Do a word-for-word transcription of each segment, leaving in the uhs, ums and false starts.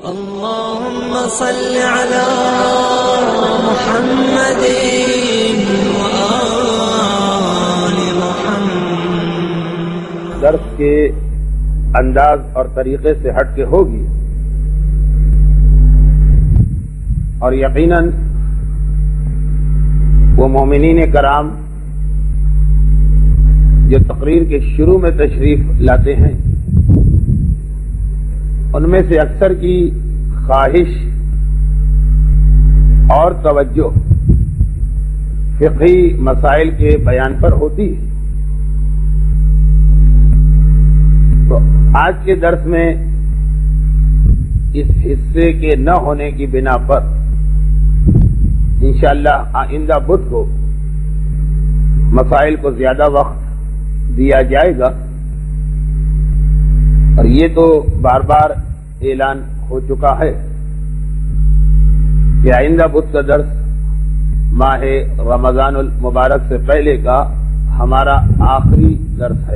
اللهم صل على محمد وآل محمد. درس کے انداز اور طریقے سے ہٹ کے ہوگی اور یقیناً وہ مومنین کرام جو تقریر کے شروع میں تشریف لاتے ہیں ان میں سے اکثر کی خواہش اور توجہ فقہی مسائل کے بیان پر ہوتی ہے. تو آج کے درس میں اس حصے کے نہ ہونے کی بنا پر انشاءاللہ آئندہ بدھ کو مسائل کو زیادہ وقت دیا جائے گا، اور یہ تو بار بار اعلان ہو چکا ہے کہ آئندہ بدھ کا درس ماہ رمضان المبارک سے پہلے کا ہمارا آخری درس ہے.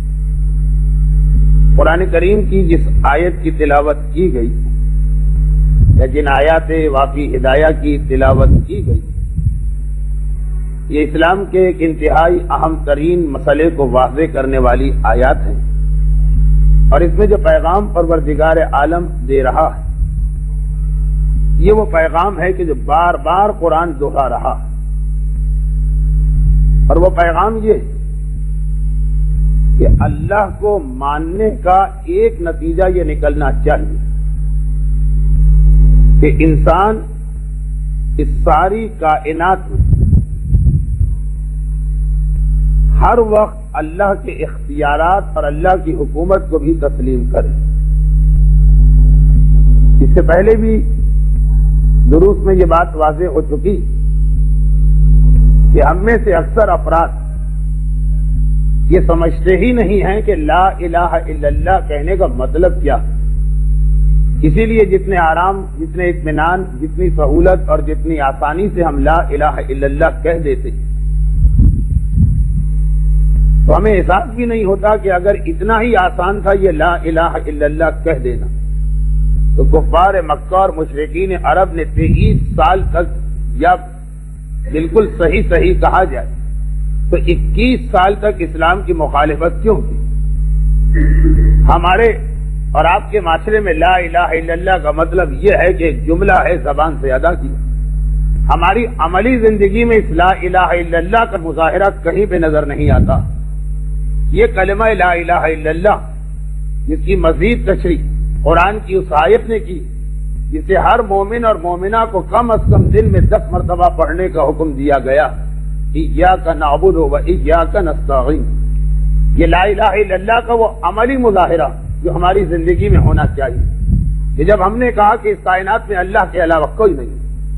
قرآن کریم کی جس آیت کی تلاوت کی گئی یا جن آیات واقعی ہدایہ کی تلاوت کی گئی، یہ اسلام کے ایک انتہائی اہم ترین مسئلے کو واضح کرنے والی آیات ہیں، اور اس میں جو پیغام پروردگار عالم دے رہا ہے یہ وہ پیغام ہے کہ جو بار بار قرآن دہرا رہا ہے، اور وہ پیغام یہ ہے کہ اللہ کو ماننے کا ایک نتیجہ یہ نکلنا چاہیے کہ انسان اس ساری کائنات میں ہر وقت اللہ کے اختیارات اور اللہ کی حکومت کو بھی تسلیم کرے. اس سے پہلے بھی دروس میں یہ بات واضح ہو چکی کہ ہم میں سے اکثر افراد یہ سمجھتے ہی نہیں ہیں کہ لا الہ الا اللہ کہنے کا مطلب کیا ہے. اسی لیے جتنے آرام، جتنے اطمینان، جتنی سہولت اور جتنی آسانی سے ہم لا الہ الا اللہ کہہ دیتے تو ہمیں احساس بھی نہیں ہوتا کہ اگر اتنا ہی آسان تھا یہ لا الہ الا اللہ کہہ دینا تو کفار مکہ اور مشرکین عرب نے تیئیس سال تک یا بالکل صحیح صحیح کہا جائے تو اکیس سال تک اسلام کی مخالفت کیوں کی؟ ہمارے اور آپ کے معاشرے میں لا الہ الا اللہ کا مطلب یہ ہے کہ جملہ ہے زبان سے ادا کیا. ہماری عملی زندگی میں اس لا الہ الا اللہ کا مظاہرہ کہیں پہ نظر نہیں آتا. یہ کلمہ لا الہ الا اللہ جس کی مزید تشریح قرآن کی اس آیت نے کی جسے ہر مومن اور مومنہ کو کم از کم دن میں دس مرتبہ پڑھنے کا حکم دیا گیا، ایاک نعبد و ایاک نستعین. یہ لا الہ الا اللہ کا وہ عملی مظاہرہ جو ہماری زندگی میں ہونا چاہیے کہ جب ہم نے کہا کہ اس کائنات میں اللہ کے علاوہ کوئی نہیں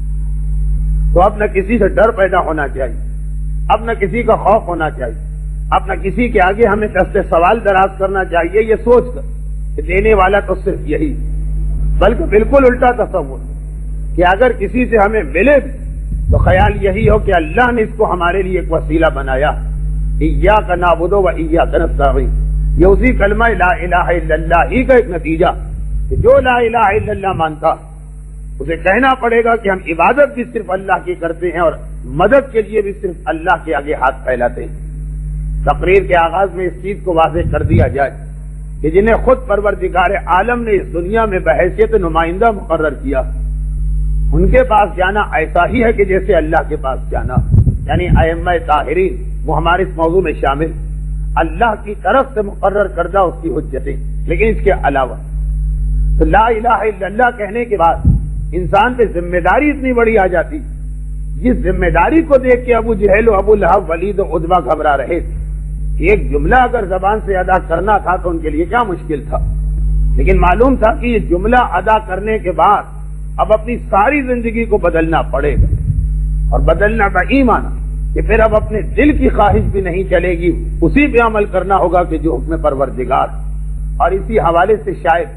تو اب نہ کسی سے ڈر پیدا ہونا چاہیے، اب نہ کسی کا خوف ہونا چاہیے، اب نہ کسی کے آگے ہمیں دست سوال دراز کرنا چاہیے یہ سوچ کر کہ دینے والا تو صرف یہی، بلکہ بالکل الٹا تصور کہ اگر کسی سے ہمیں ملے تو خیال یہی ہو کہ اللہ نے اس کو ہمارے لیے ایک وسیلہ بنایا. ایاک نعبد و ایاک نستعین، یہ اسی کلمہ لا الہ الا اللہ ہی کا ایک نتیجہ کہ جو لا الہ الا اللہ مانتا اسے کہنا پڑے گا کہ ہم عبادت بھی صرف اللہ کی کرتے ہیں اور مدد کے لیے بھی صرف اللہ کے آگے ہاتھ پھیلاتے ہیں. تقریر کے آغاز میں اس چیز کو واضح کر دیا جائے کہ جنہیں خود پروردگار عالم نے اس دنیا میں بحیثیت نمائندہ مقرر کیا ان کے پاس جانا ایسا ہی ہے کہ جیسے اللہ کے پاس جانا، یعنی ائمہ طاہرین وہ ہمارے اس موضوع میں شامل، اللہ کی طرف سے مقرر کردہ اس کی حجتیں. لیکن اس کے علاوہ تو لا الہ الا اللہ کہنے کے بعد انسان پہ ذمہ داری اتنی بڑی آ جاتی، جس ذمہ داری کو دیکھ کے ابو جہل و ابو لہب ولید و عتبہ گھبرا رہے تھے. ایک جملہ اگر زبان سے ادا کرنا تھا تو ان کے لیے کیا مشکل تھا، لیکن معلوم تھا کہ یہ جملہ ادا کرنے کے بعد اب اپنی ساری زندگی کو بدلنا پڑے گا، اور بدلنا کا ای معنی کہ پھر اب اپنے دل کی خواہش بھی نہیں چلے گی، اسی پہ عمل کرنا ہوگا کہ جو حکم پروردگار. اور اسی حوالے سے شاید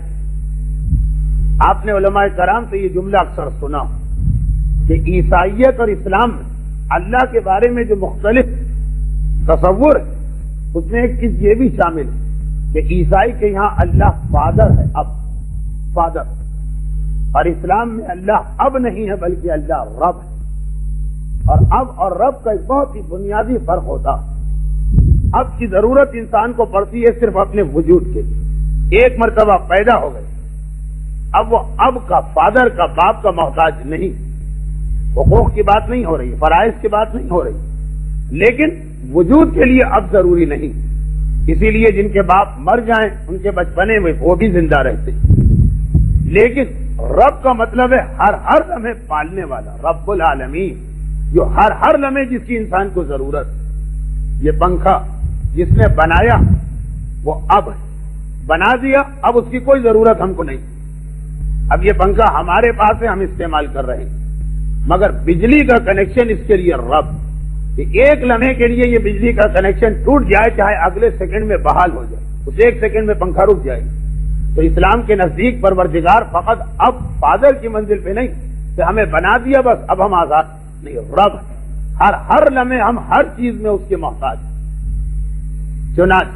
آپ نے علماء کرام سے یہ جملہ اکثر سنا کہ عیسائیت اور اسلام میں اللہ کے بارے میں جو مختلف تصور ہے اس میں ایک چیز یہ بھی شامل ہے کہ عیسائی کے یہاں اللہ فادر ہے، اب فادر، اور اسلام میں اللہ اب نہیں ہے بلکہ اللہ رب ہے. اور اب اور رب کا ایک بہت ہی بنیادی فرق ہوتا. اب کی ضرورت انسان کو پڑتی ہے صرف اپنے وجود کے لیے. ایک مرتبہ پیدا ہو گئے, اب وہ اب کا, فادر کا, باپ کا محتاج نہیں. حقوق کی بات نہیں ہو رہی, فرائض کی بات نہیں ہو رہی, لیکن وجود کے لیے اب ضروری نہیں. اسی لیے جن کے باپ مر جائیں ان کے بچپنے میں وہ بھی زندہ رہتے. لیکن رب کا مطلب ہے ہر ہر لمحے پالنے والا, رب العالمین, جو ہر ہر لمحے جس کی انسان کو ضرورت. یہ پنکھا جس نے بنایا وہ اب بنا دیا, اب اس کی کوئی ضرورت ہم کو نہیں. اب یہ پنکھا ہمارے پاس ہے, ہم استعمال کر رہے ہیں, مگر بجلی کا کنیکشن اس کے لیے رب. ایک لمحے کے لیے یہ بجلی کا کنیکشن ٹوٹ جائے, چاہے اگلے سیکنڈ میں بحال ہو جائے, اس ایک سیکنڈ میں پنکھا رک جائے. تو اسلام کے نزدیک پروردگار فقط اب فادر کی منزل پہ نہیں کہ ہمیں بنا دیا بس اب ہم آزاد نہیں, رب ہر ہر لمحے ہم ہر چیز میں اس کے محتاج. چنانچہ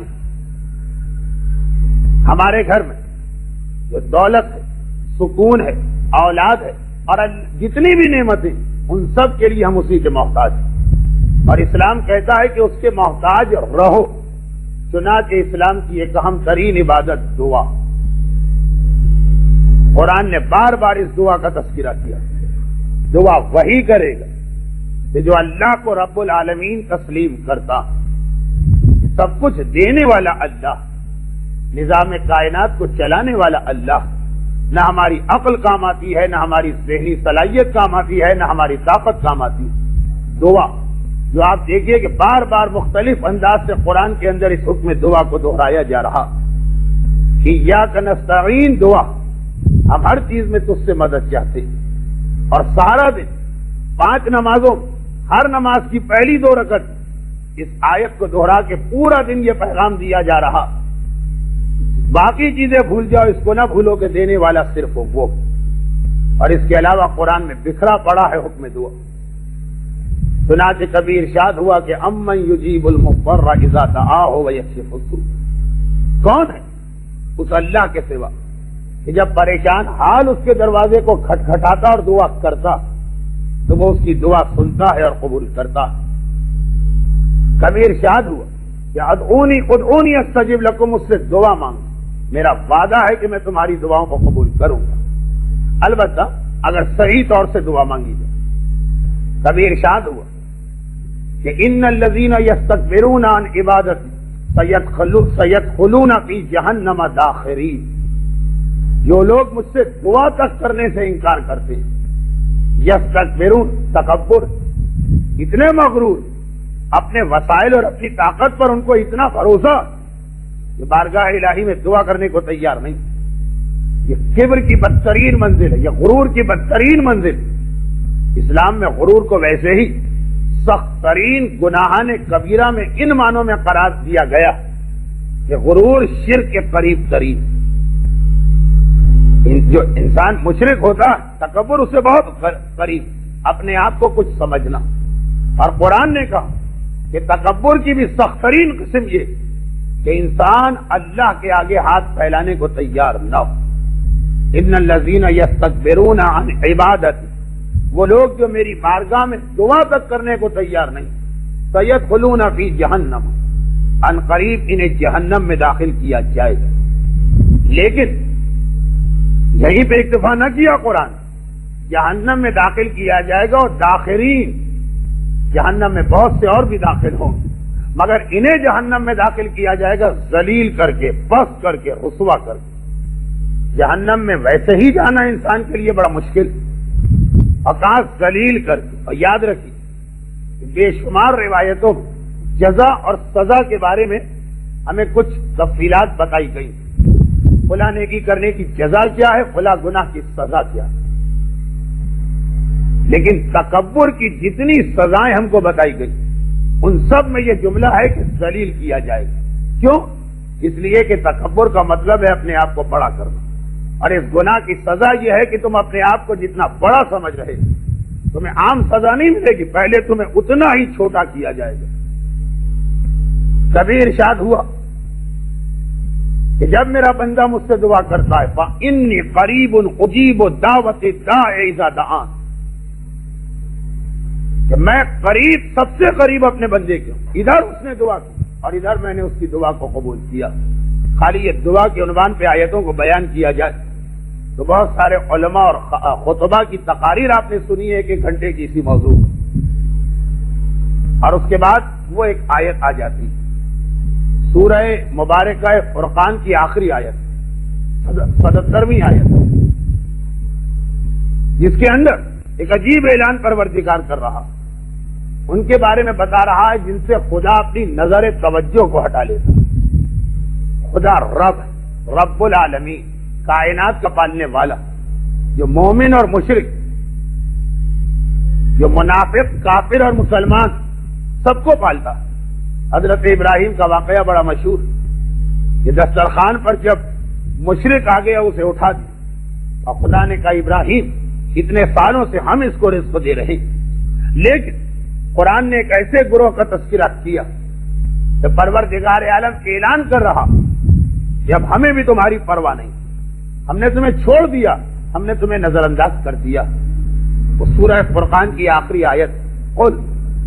ہمارے گھر میں جو دولت ہے, سکون ہے, اولاد ہے اور جتنی بھی نعمتیں, ان سب کے لیے ہم اسی کے محتاج ہیں. اور اسلام کہتا ہے کہ اس کے محتاج رہو. چنانچہ اسلام کی ایک اہم ترین عبادت دعا. قرآن نے بار بار اس دعا کا تذکرہ کیا. دعا وہی کرے گا کہ جو اللہ کو رب العالمین تسلیم کرتا. سب کچھ دینے والا اللہ, نظام کائنات کو چلانے والا اللہ. نہ ہماری عقل کام آتی ہے, نہ ہماری ذہنی صلاحیت کام آتی ہے, نہ ہماری طاقت کام آتی ہے. دعا جو آپ دیکھیے کہ بار بار مختلف انداز سے قرآن کے اندر اس حکم دعا کو دہرایا جا رہا. ایاک نستعین دعا, ہم ہر چیز میں تجھ سے مدد چاہتے ہیں. اور سارا دن پانچ نمازوں, ہر نماز کی پہلی دو رکعت اس آیت کو دہرا کے پورا دن یہ پیغام دیا جا رہا, باقی چیزیں بھول جاؤ, اس کو نہ بھولو کہ دینے والا صرف وہ. اور اس کے علاوہ قرآن میں بکھرا پڑا ہے حکم دعا. چنانچہ کبھی ارشاد ہوا کہ امن یجیب المضطر اذا دعاہ ویکشف السوء, کون ہے اس اللہ کے سوا کہ جب پریشان حال اس کے دروازے کو کھٹکھٹاتا اور دعا کرتا تو وہ اس کی دعا سنتا ہے اور قبول کرتا. کبھی ارشاد ہوا کہ ادعونی ادعونی استجب لکم, مجھ سے دعا مانگو, میرا وعدہ ہے کہ میں تمہاری دعاؤں کو قبول کروں گا, البتہ اگر صحیح طور سے دعا مانگی جائے. کبھی ارشاد ہوا کہ ان الذین یستکبرون عن عبادتی سیدخلون فی جہنم داخرین, جو لوگ مجھ سے دعا تک کرنے سے انکار کرتے ہیں. یستکبرون تکبر, اتنے مغرور, اپنے وسائل اور اپنی طاقت پر ان کو اتنا بھروسہ کہ بارگاہ الہی میں دعا کرنے کو تیار نہیں. یہ کبر کی بدترین منزل ہے, یہ غرور کی بدترین منزل. اسلام میں غرور کو ویسے ہی سخت ترین گناہان کبیرہ میں ان معنوں میں قرار دیا گیا کہ غرور شرک کے قریب ترین. جو انسان مشرک ہوتا ہے تکبر اس سے بہت قریب, اپنے آپ کو کچھ سمجھنا. اور قرآن نے کہا کہ تکبر کی بھی سخت ترین قسم یہ کہ انسان اللہ کے آگے ہاتھ پھیلانے کو تیار نہ ہو. ان الذین یستکبرون عن عبادتی, وہ لوگ جو میری بارگاہ میں دعا تک کرنے کو تیار نہیں. سیدخلون فی جہنم, ان قریب انہیں جہنم میں داخل کیا جائے گا. لیکن یہیں پہ اکتفا نہ کیا قرآن, جہنم میں داخل کیا جائے گا اور داخرین, جہنم میں بہت سے اور بھی داخل ہوں, مگر انہیں جہنم میں داخل کیا جائے گا ذلیل کر کے, پست کر کے, رسوا کر کے. جہنم میں ویسے ہی جانا انسان کے لیے بڑا مشکل, اکاس ذلیل کر کے. اور یاد رکھیے بے شمار روایتوں جزا اور سزا کے بارے میں ہمیں کچھ تفصیلات بتائی گئی. فلاں نیکی کرنے کی جزا کیا ہے, فلاں گناہ کی سزا کیا ہے. لیکن تکبر کی جتنی سزائیں ہم کو بتائی گئی ان سب میں یہ جملہ ہے کہ ذلیل کیا جائے گا. کیوں؟ اس لیے کہ تکبر کا مطلب ہے اپنے آپ کو بڑا کرنا, اور اس گناہ کی سزا یہ ہے کہ تم اپنے آپ کو جتنا بڑا سمجھ رہے, تمہیں عام سزا نہیں ملے گی, پہلے تمہیں اتنا ہی چھوٹا کیا جائے گا. کبھی ارشاد ہوا کہ جب میرا بندہ مجھ سے دعا کرتا ہے فَإِنِّي قَرِيبٌ أُجِيبُ دَعْوَةَ الدَّاعِ إِذَا دَعَانِ، کہ میں قریب، سب سے قریب اپنے بندے کے ہوں. ادھر اس نے دعا کی اور ادھر میں نے اس کی دعا کو قبول کیا. خالی یہ دعا کے عنوان پہ آیتوں کو بیان کیا جائے تو بہت سارے علماء اور خطبہ کی تقاریر آپ نے سنی ہے ایک ایک گھنٹے کی اسی موضوع، اور اس کے بعد وہ ایک آیت آ جاتی سورہ مبارکہ فرقان کی آخری آیت، ستترویں آیت، جس کے اندر ایک عجیب اعلان پروردگار کر رہا، ان کے بارے میں بتا رہا ہے جن سے خدا اپنی نظر توجہ کو ہٹا لیتا. خدا رب، رب العالمین، کائنات کا پالنے والا، جو مومن اور مشرک، جو منافق، کافر اور مسلمان سب کو پالتا. حضرت ابراہیم کا واقعہ بڑا مشہور، یہ دسترخوان پر جب مشرک آ گیا اسے اٹھا دیا اور خدا نے کہا ابراہیم اتنے سالوں سے ہم اس کو رزق دے رہے ہیں، لیکن قرآن نے ایک ایسے گروہ کا تذکرہ کیا کہ پروردگار عالم کے اعلان کر رہا کہ اب ہمیں بھی تمہاری پرواہ نہیں، ہم نے تمہیں چھوڑ دیا، ہم نے تمہیں نظر انداز کر دیا. وہ سورہ فرقان کی آخری آیت، قل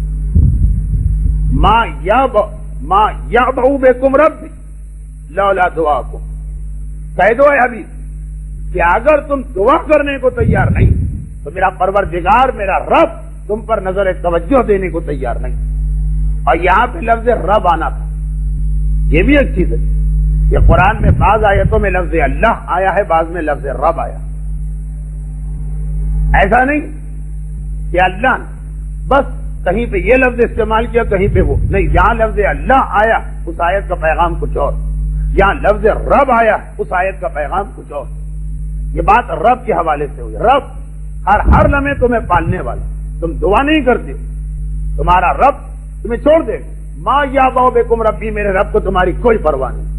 ما یاب ما یابعو بکم ربی لولا دعاکم، کہہ دو اے حبیب کہ اگر تم دعا کرنے کو تیار نہیں تو میرا پروردگار، میرا رب تم پر نظر توجہ دینے کو تیار نہیں. اور یہاں پہ لفظ رب آنا تھا، یہ بھی ایک چیز ہے. یہ قرآن میں بعض آیتوں میں لفظ اللہ آیا ہے، بعض میں لفظ رب آیا. ایسا نہیں کہ اللہ بس کہیں پہ یہ لفظ استعمال کیا کہیں پہ وہ نہیں، جہاں لفظ اللہ آیا اس آیت کا پیغام کچھ اور، جہاں لفظ رب آیا اس آیت کا پیغام کچھ اور. یہ بات رب کے حوالے سے ہوئی. رب ہر ہر لمحے تمہیں پالنے والا، تم دعا نہیں کرتے تمہارا رب تمہیں چھوڑ دے گا. ما یابعو بکم ربی، میرے رب کو تمہاری کوئی پرواہ نہیں.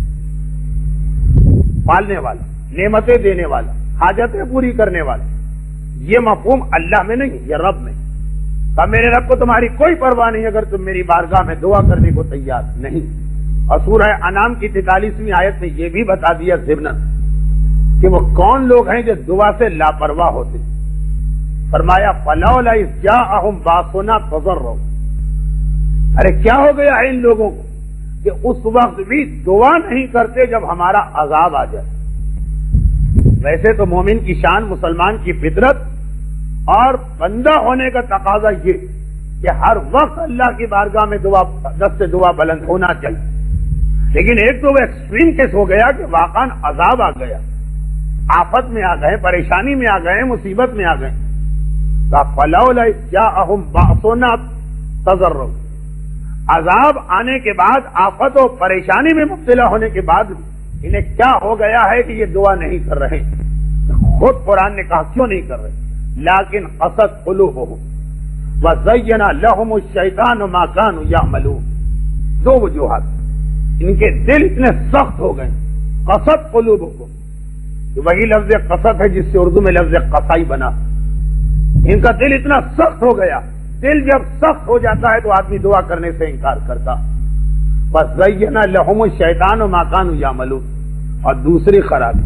پالنے والا، نعمتیں دینے والا، حاجتیں پوری کرنے والا، یہ مفہوم اللہ میں نہیں، یہ رب میں. تو میرے رب کو تمہاری کوئی پرواہ نہیں اگر تم میری بارگاہ میں دعا کرنے کو تیار نہیں. اور سورہ انعام کی تینتالیسویں آیت میں یہ بھی بتا دیا ضمناً کہ وہ کون لوگ ہیں جو دعا سے لاپرواہ ہوتے. فرمایا فلولا اذ جاءہم باسنا تضرعوا، ارے کیا ہو گیا ہے ان لوگوں کو کہ اس وقت بھی دعا نہیں کرتے جب ہمارا عذاب آ جائے. ویسے تو مومن کی شان، مسلمان کی فطرت اور بندہ ہونے کا تقاضا یہ کہ ہر وقت اللہ کی بارگاہ میں دعا، دست دعا بلند ہونا چاہیے. لیکن ایک تو وہ ایکسٹریم کیس ہو گیا کہ واقعا عذاب آ گیا، آفت میں آ گئے، پریشانی میں آ گئے، مصیبت میں آ گئے. فلولا اذ جاءہم باسنا تضرعوا، عذاب آنے کے بعد، آفت و پریشانی میں مبتلا ہونے کے بعد انہیں کیا ہو گیا ہے کہ یہ دعا نہیں کر رہے. خود قرآن نے کہا کیوں نہیں کر رہے، لیکن قست قلوبہم وزین لہم الشیطان ما کانوا یعملون. دو وجوہات، ان کے دل اتنے سخت ہو گئے. قست قلوبہم، وہی لفظ قست ہے جس سے اردو میں لفظ قصائی بنا. ان کا دل اتنا سخت ہو گیا. دل جب سخت ہو جاتا ہے تو آدمی دعا کرنے سے انکار کرتا. بس زین لہم الشیطان ما کانوا یعملون. اور دوسری خرابی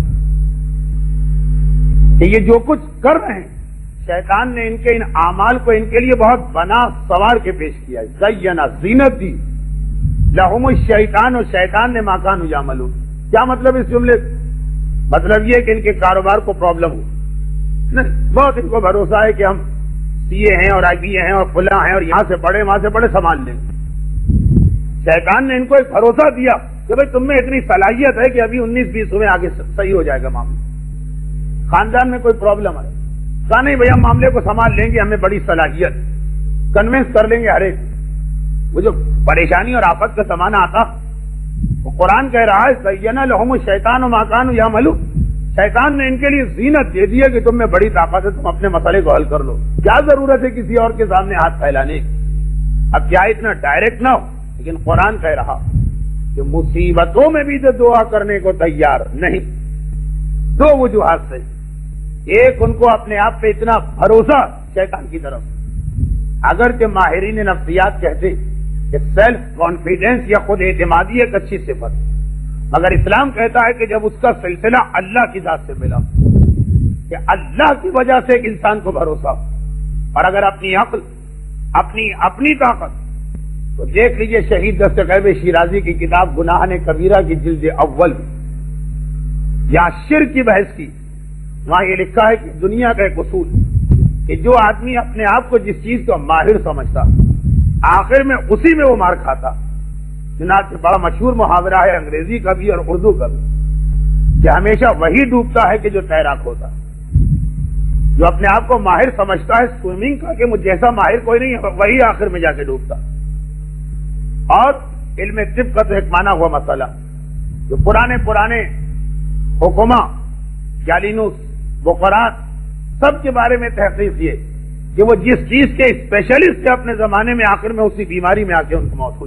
کہ یہ جو کچھ کر رہے ہیں شیطان نے ان کے ان اعمال کو ان کے لیے بہت بنا سوار کے پیش کیا ہے. زینا، زینت دی، لہم الشیطان، اور شیطان نے ما کانوا یعملون. کیا مطلب اس جملے؟ مطلب یہ کہ ان کے کاروبار کو پرابلم ہو نہیں، بہت ان کو بھروسہ ہے کہ ہم سی اے ہیں اور آئی بی اے ہیں اور فلاں ہیں اور یہاں سے پڑھے وہاں سے پڑھے سنبھال لیں. شیطان نے ان کو ایک بھروسہ دیا کہ بھائی تم میں اتنی صلاحیت ہے کہ ابھی انیس بیس میں آگے صحیح ہو جائے گا معاملہ. خاندان میں کوئی پرابلم ہے، کہا نہیں بھائی ہم معاملے کو سنبھال لیں گے، ہمیں بڑی صلاحیت، کنونس کر لیں گے ہر ایک. وہ جو پریشانی اور آفت کا زمانہ آتا وہ قرآن کہہ رہا ہے زینا لہم الشیطان ما کانوا یعملون. شیطان نے ان کے لیے زینت دے دی ہے کہ تم میں بڑی طاقت ہے، تم اپنے مسئلے کو حل کر لو. کیا ضرورت ہے کسی اور کے سامنے ہاتھ پھیلانے کی؟ اب کیا اتنا ڈائریکٹ نہ ہو، لیکن قرآن کہہ رہا کہ مصیبتوں میں بھی تو دعا کرنے کو تیار نہیں. دو وجوہات سے، ایک ان کو اپنے آپ پہ اتنا بھروسہ شیطان کی طرف، اگرچہ ماہرین نفسیات کہتے کہ سیلف کانفیڈنس یا خود اعتمادی ایک اچھی صفت، مگر اسلام کہتا ہے کہ جب اس کا سلسلہ اللہ کی ذات سے ملا، کہ اللہ کی وجہ سے ایک انسان کو بھروسہ، اور اگر اپنی عقل، اپنی اپنی طاقت، تو دیکھ لیجئے شہید دستغیب شیرازی کی کتاب گناہ کبیرہ کی جلد اول یا شرک کی بحث کی، وہاں یہ لکھا ہے کہ دنیا کا ایک اصول کہ جو آدمی اپنے آپ کو جس چیز کو ماہر سمجھتا آخر میں اسی میں وہ مار کھاتا۔ چنانچہ بڑا مشہور محاورہ ہے انگریزی کا بھی اور اردو کا بھی کہ ہمیشہ وہی ڈوبتا ہے کہ جو تیراک ہوتا ہے۔ جو اپنے آپ کو ماہر سمجھتا ہے سوئمنگ کا کہ مجھ جیسا ماہر کوئی نہیں ہے، وہی آخر میں جا کے ڈوبتا۔ اور علم طب کا تو ایک مانا ہوا مسئلہ، جو پرانے پرانے حکما گیلینوس بوقراط سب کے بارے میں تحقیق یہ کہ وہ جس چیز کے اسپیشلسٹ تھے اپنے زمانے میں آخر میں اسی بیماری میں آ کے ان کی موت ہوئی۔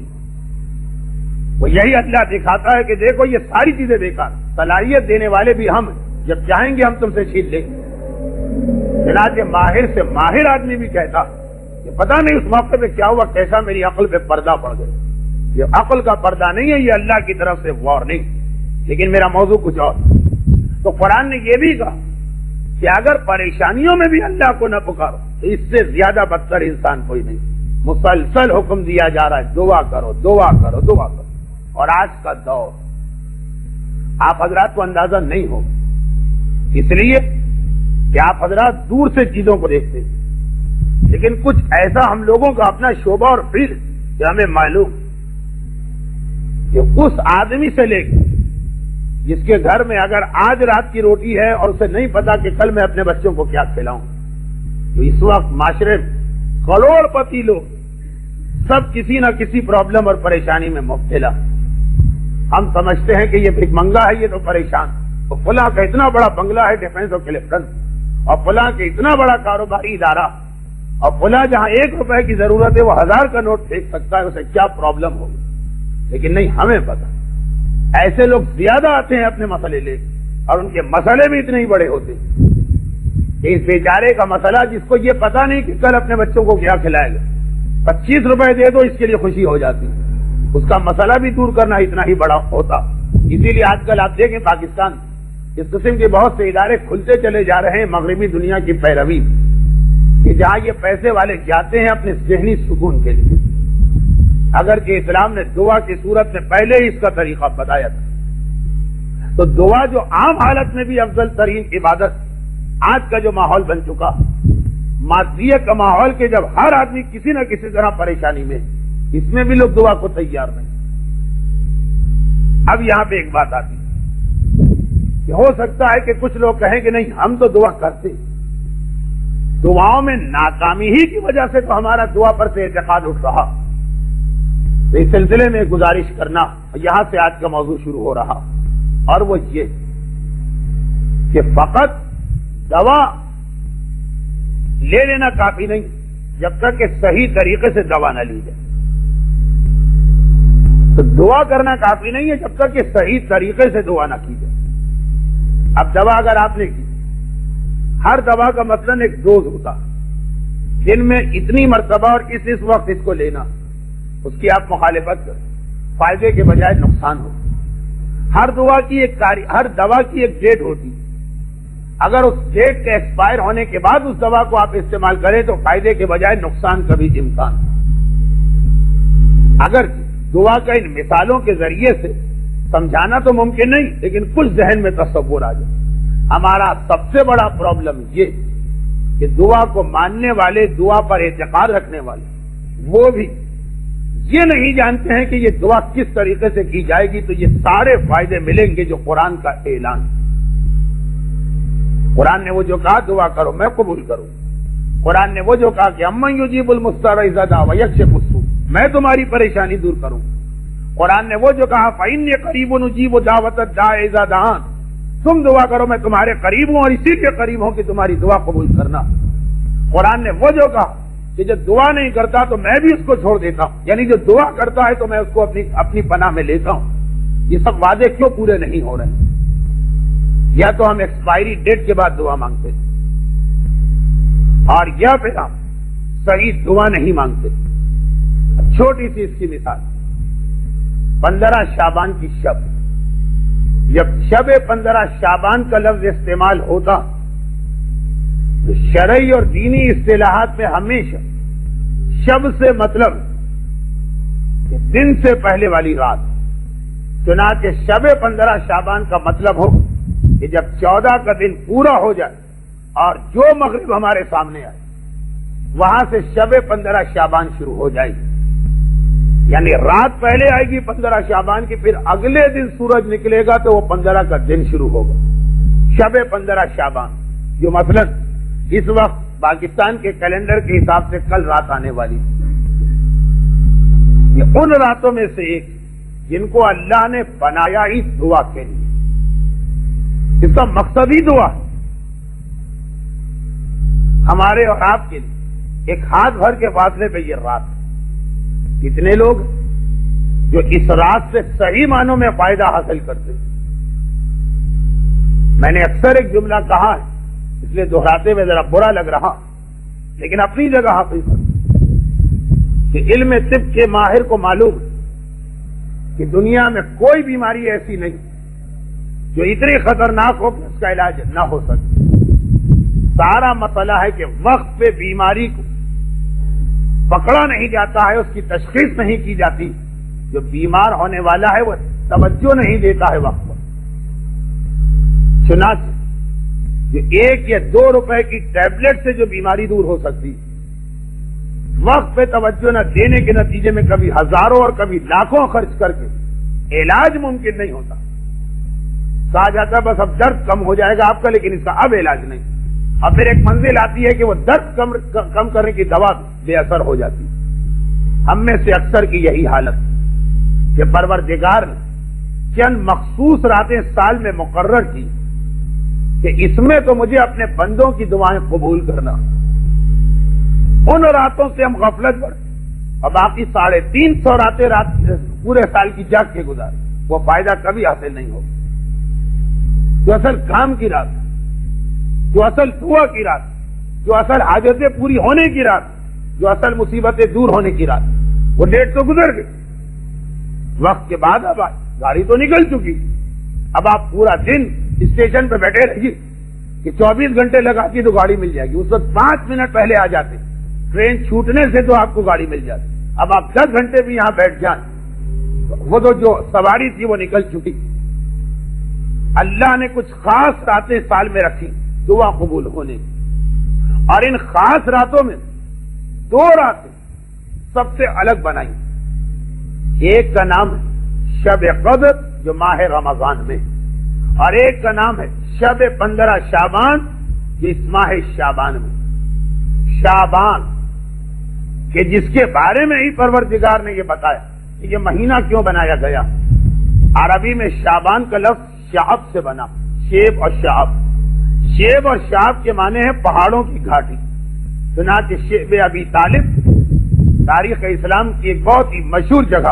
وہ یہی اللہ دکھاتا ہے کہ دیکھو یہ ساری چیزیں بیکار، صلاحیت دینے والے بھی ہم، جب چاہیں گے ہم تم سے چھین لیں گے۔ چنانچہ ماہر سے ماہر آدمی بھی کہتا کہ پتہ نہیں اس موقع پہ کیا ہوا، کیسا میری عقل پہ پردہ پڑ گیا۔ یہ عقل کا پردہ نہیں ہے، یہ اللہ کی طرف سے وارننگ۔ لیکن میرا موضوع کچھ اور۔ تو قرآن نے یہ بھی کہا کہ اگر پریشانیوں میں بھی اللہ کو نہ پکارو تو اس سے زیادہ بدتر انسان کوئی نہیں۔ مسلسل حکم دیا جا رہا ہے دعا کرو دعا کرو دعا کرو۔ اور آج کا دور آپ حضرات کو اندازہ نہیں ہو، اس لیے کہ آپ حضرات دور سے چیزوں کو دیکھتے ہیں، لیکن کچھ ایسا ہم لوگوں کا اپنا شعبہ اور فیلڈ کہ ہمیں معلوم کہ اس آدمی سے لے کے جس کے گھر میں اگر آج رات کی روٹی ہے اور اسے نہیں پتا کہ کل میں اپنے بچوں کو کیا کھلاؤں، تو اس وقت معاشرے کروڑ پتی لوگ سب کسی نہ کسی پرابلم اور پریشانی میں مبتلا۔ ہم سمجھتے ہیں کہ یہ بھیک منگا ہے، یہ تو پریشان، تو فلاں کا اتنا بڑا بنگلہ ہے ڈیفینس اور کلفٹن، اور فلاں کے اتنا بڑا کاروباری ادارہ، اور فلاں جہاں ایک روپے کی ضرورت ہے وہ ہزار کا نوٹ پھینک سکتا ہے، اسے کیا پرابلم ہوگی۔ لیکن نہیں، ہمیں پتا ایسے لوگ زیادہ آتے ہیں اپنے مسئلے لے اور ان کے مسئلے بھی اتنے ہی بڑے ہوتے ہیں کہ اس بیچارے کا مسئلہ جس کو یہ پتا نہیں کہ کل اپنے بچوں کو کیا کھلائے گا، پچیس روپے دے دو اس کے لیے خوشی ہو جاتی، اس کا مسئلہ بھی دور کرنا اتنا ہی بڑا ہوتا۔ اسی لیے آج کل آپ دیکھیں پاکستان اس قسم کے بہت سے ادارے کھلتے چلے جا رہے ہیں مغربی دنیا کی پیروی، کہ جہاں یہ پیسے والے جاتے ہیں اپنے ذہنی سکون کے لیے، اگرچہ اسلام نے دعا کی صورت میں پہلے ہی اس کا طریقہ بتایا تھا۔ تو دعا جو عام حالت میں بھی افضل ترین عبادت، آج کا جو ماحول بن چکا مادیت کا ماحول کہ جب ہر آدمی کسی نہ کسی طرح پریشانی میں، اس میں بھی لوگ دعا کو تیار نہیں۔ اب یہاں پہ ایک بات آتی کہ ہو سکتا ہے کہ کچھ لوگ کہیں کہ نہیں ہم تو دعا کرتے، دعاؤں میں ناکامی ہی کی وجہ سے تو ہمارا دعا پر سے اعتقاد اٹھ رہا۔ تو اس سلسلے میں گزارش کرنا، یہاں سے آج کا موضوع شروع ہو رہا، اور وہ یہ کہ فقط دوا لے لینا کافی نہیں جب تک کہ صحیح طریقے سے دوا نہ لی جائے۔ تو دعا کرنا کافی نہیں ہے جب تک کہ صحیح طریقے سے دعا نہ کی جائے۔ اب دوا اگر آپ نے کی، ہر دوا کا مثلاً ایک ڈوز ہوتا، دن میں اتنی مرتبہ اور اس اس وقت اس کو لینا، اس کی آپ مخالفت کریں، فائدے کے بجائے نقصان ہو۔ ہر دعا کی ایک ہر دوا کی ایک ڈیٹ ہوتی، اگر اس ڈیٹ کے ایکسپائر ہونے کے بعد اس دوا کو آپ استعمال کریں تو فائدے کے بجائے نقصان کا بھی امکان۔ اگر دعا کا ان مثالوں کے ذریعے سے سمجھانا تو ممکن نہیں، لیکن کچھ ذہن میں تصور آ جائے۔ ہمارا سب سے بڑا پرابلم یہ کہ دعا کو ماننے والے، دعا پر اعتقاد رکھنے والے، وہ بھی یہ نہیں جانتے ہیں کہ یہ دعا کس طریقے سے کی جائے گی تو یہ سارے فائدے ملیں گے جو قرآن کا اعلان۔ قرآن نے وہ جو کہا دعا کرو میں قبول کروں، قرآن نے وہ جو کہا کہ امن یجیب المضطر اذا دعا ویکشف السوء، میں تمہاری پریشانی دور کروں، قرآن نے وہ جو کہا فإنی قریب اجیب دعوت الداع اذا دعان، تم دعا کرو میں تمہارے قریب ہوں اور اسی لیے قریب ہوں کہ تمہاری دعا قبول کرنا۔ قرآن نے وہ جو کہا کہ جو دعا نہیں کرتا تو میں بھی اس کو چھوڑ دیتا ہوں، یعنی جو دعا کرتا ہے تو میں اس کو اپنی اپنی پناہ میں لیتا ہوں۔ یہ سب وعدے کیوں پورے نہیں ہو رہے ہیں؟ یا تو ہم ایکسپائری ڈیٹ کے بعد دعا مانگتے اور یا پھر ہم صحیح دعا نہیں مانگتے۔ چھوٹی سی اس کی مثال، پندرہ شعبان کی شب جب شب پندرہ شعبان کا لفظ استعمال ہوتا تو شرعی اور دینی اصطلاحات میں ہمیشہ شب سے مطلب کہ دن سے پہلے والی رات، چنانچہ شب پندرہ شعبان کا مطلب ہو کہ جب چودہ کا دن پورا ہو جائے اور جو مغرب ہمارے سامنے آئے وہاں سے شب پندرہ شعبان شروع ہو جائے گی، یعنی رات پہلے آئے گی پندرہ شعبان کی، پھر اگلے دن سورج نکلے گا تو وہ پندرہ کا دن شروع ہوگا، شب پندرہ شعبان، جو مثلا اس وقت پاکستان کے کیلنڈر کے حساب سے کل رات آنے والی، یہ ان راتوں میں سے ایک جن کو اللہ نے بنایا ہی دعا کے لیے، اس کا مقصد ہی دعا ہے ہمارے اور آپ کے لیے، ایک ہاتھ بھر کے فاصلے پہ یہ رات، کتنے لوگ جو اس رات سے صحیح معنوں میں فائدہ حاصل کرتے ہیں۔ میں نے اکثر ایک جملہ کہا ہے، اس لیے دہراتے ہوئے ذرا برا لگ رہا، لیکن اپنی جگہ حقیقت کہ علم طب کے ماہر کو معلوم کہ دنیا میں کوئی بیماری ایسی نہیں جو اتنی خطرناک ہو کہ اس کا علاج نہ ہو سکے۔ سارا مسئلہ ہے کہ وقت پہ بیماری کو پکڑا نہیں جاتا ہے، اس کی تشخیص نہیں کی جاتی، جو بیمار ہونے والا ہے وہ توجہ نہیں دیتا ہے وقت پر، چنانچہ جو ایک یا دو روپے کی ٹیبلٹ سے جو بیماری دور ہو سکتی، وقت پہ توجہ نہ دینے کے نتیجے میں کبھی ہزاروں اور کبھی لاکھوں خرچ کر کے علاج ممکن نہیں ہوتا۔ کہا جاتا ہے بس اب درد کم ہو جائے گا آپ کا، لیکن اس کا اب علاج نہیں، اور پھر ایک منزل آتی ہے کہ وہ درد کم کم کرنے کی دوا بے اثر ہو جاتی۔ ہم میں سے اکثر کی یہی حالت کہ پروردگار نے چند مخصوص راتیں سال میں مقرر کی کہ اس میں تو مجھے اپنے بندوں کی دعائیں قبول کرنا، ان راتوں سے ہم غفلت بڑھتے اور باقی ساڑھے تین سو راتیں رات پورے سال کی جاگ کے گزارے، وہ فائدہ کبھی حاصل نہیں ہوگا۔ جو اصل کام کی رات، جو اصل دعا کی رات، جو اصل حاجتیں پوری ہونے کی رات، جو اصل مصیبتیں دور ہونے کی رات، وہ ڈیٹ تو گزر گئی، وقت کے بعد اب گاڑی تو نکل چکی، اب آپ پورا دن اسٹیشن پہ بیٹھے رہیے کہ چوبیس گھنٹے لگاتی تو گاڑی مل جائے گی، اس وقت پانچ منٹ پہلے آ جاتے، ٹرین چھوٹنے سے تو آپ کو گاڑی مل جاتی، اب آپ دس گھنٹے بھی یہاں بیٹھ جائیں وہ تو جو سواری تھی وہ نکل چکی۔ اللہ نے کچھ خاص راتیں سال میں رکھی دعا قبول ہونے کی، اور ان خاص راتوں میں دو راتیں سب سے الگ بنائی، ایک کا نام ہے شب قدر جو ماہ رمضان میں، اور ایک کا نام ہے شب پندرہ شعبان جو اس ماہ شعبان میں۔ شعبان کہ جس کے بارے میں ہی پروردگار نے یہ بتایا کہ یہ مہینہ کیوں بنایا گیا، عربی میں شعبان کا لفظ شعب سے بنا، شیب اور شعب، شیب اور شعب کے معنی ہے پہاڑوں کی گھاٹی، چنانچہ شیب ابی طالب تاریخ اسلام کی ایک بہت ہی مشہور جگہ،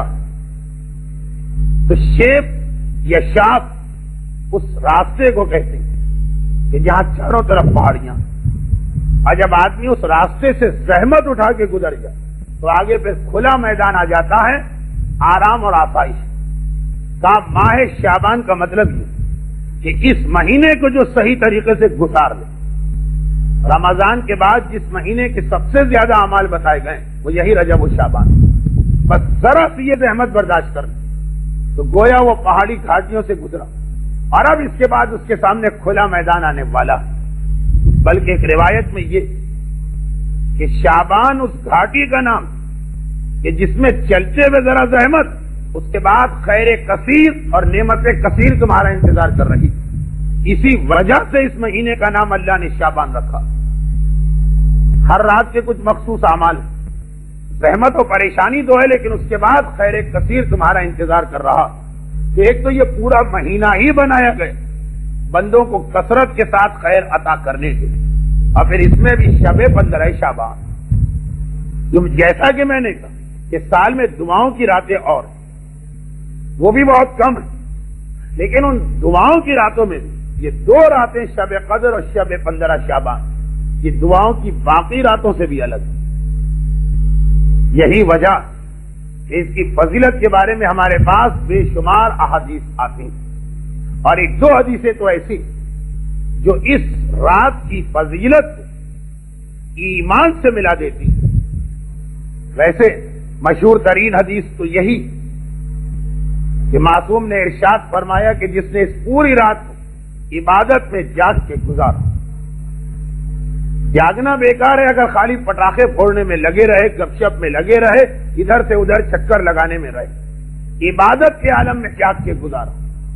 تو شیب یا شعب اس راستے کو کہتے ہیں کہ جہاں چاروں طرف پہاڑیاں، اور جب آدمی اس راستے سے زحمت اٹھا کے گزر جائے تو آگے پہ کھلا میدان آ جاتا ہے، آرام اور آسائش کا۔ ماہ شعبان کا مطلب یہ کہ اس مہینے کو جو صحیح طریقے سے گزار لے، رمضان کے بعد جس مہینے کے سب سے زیادہ اعمال بتائے گئے وہ یہی رجب و شعبان، بس ذرا سی یہ زحمت برداشت کر تو گویا وہ پہاڑی گھاٹیوں سے گزرا، اور اب اس کے بعد اس کے سامنے کھلا میدان آنے والا۔ بلکہ ایک روایت میں یہ کہ شعبان اس گھاٹی کا نام کہ جس میں چلتے ہوئے ذرا زحمت، اس کے بعد خیر کثیر اور نعمت کثیر تمہارا انتظار کر رہی، اسی وجہ سے اس مہینے کا نام اللہ نے شعبان رکھا۔ ہر رات کے کچھ مخصوص اعمال، زحمت و پریشانی تو ہے لیکن اس کے بعد خیر کثیر تمہارا انتظار کر رہا۔ تو ایک تو یہ پورا مہینہ ہی بنایا گیا بندوں کو کثرت کے ساتھ خیر عطا کرنے کے، اور پھر اس میں بھی شب پندرہ شعبان، جو جیسا کہ میں نے کہا کہ سال میں دعاؤں کی راتیں اور وہ بھی بہت کم ہیں، لیکن ان دعاؤں کی راتوں میں یہ دو راتیں شب قدر اور شب پندرہ شعبان یہ دعاؤں کی باقی راتوں سے بھی الگ ہے۔ یہی وجہ کہ اس کی فضیلت کے بارے میں ہمارے پاس بے شمار احادیث آتی ہیں، اور ایک دو حدیثیں تو ایسی جو اس رات کی فضیلت ایمان سے ملا دیتی. ویسے مشہور ترین حدیث تو یہی کہ معصوم نے ارشاد فرمایا کہ جس نے اس پوری رات کو عبادت میں جاگ کے گزارا. جاگنا بیکار ہے اگر خالی پٹاخے پھوڑنے میں لگے رہے, گپ شپ میں لگے رہے, ادھر سے ادھر چکر لگانے میں رہے. عبادت کے عالم میں جاگ کے گزارا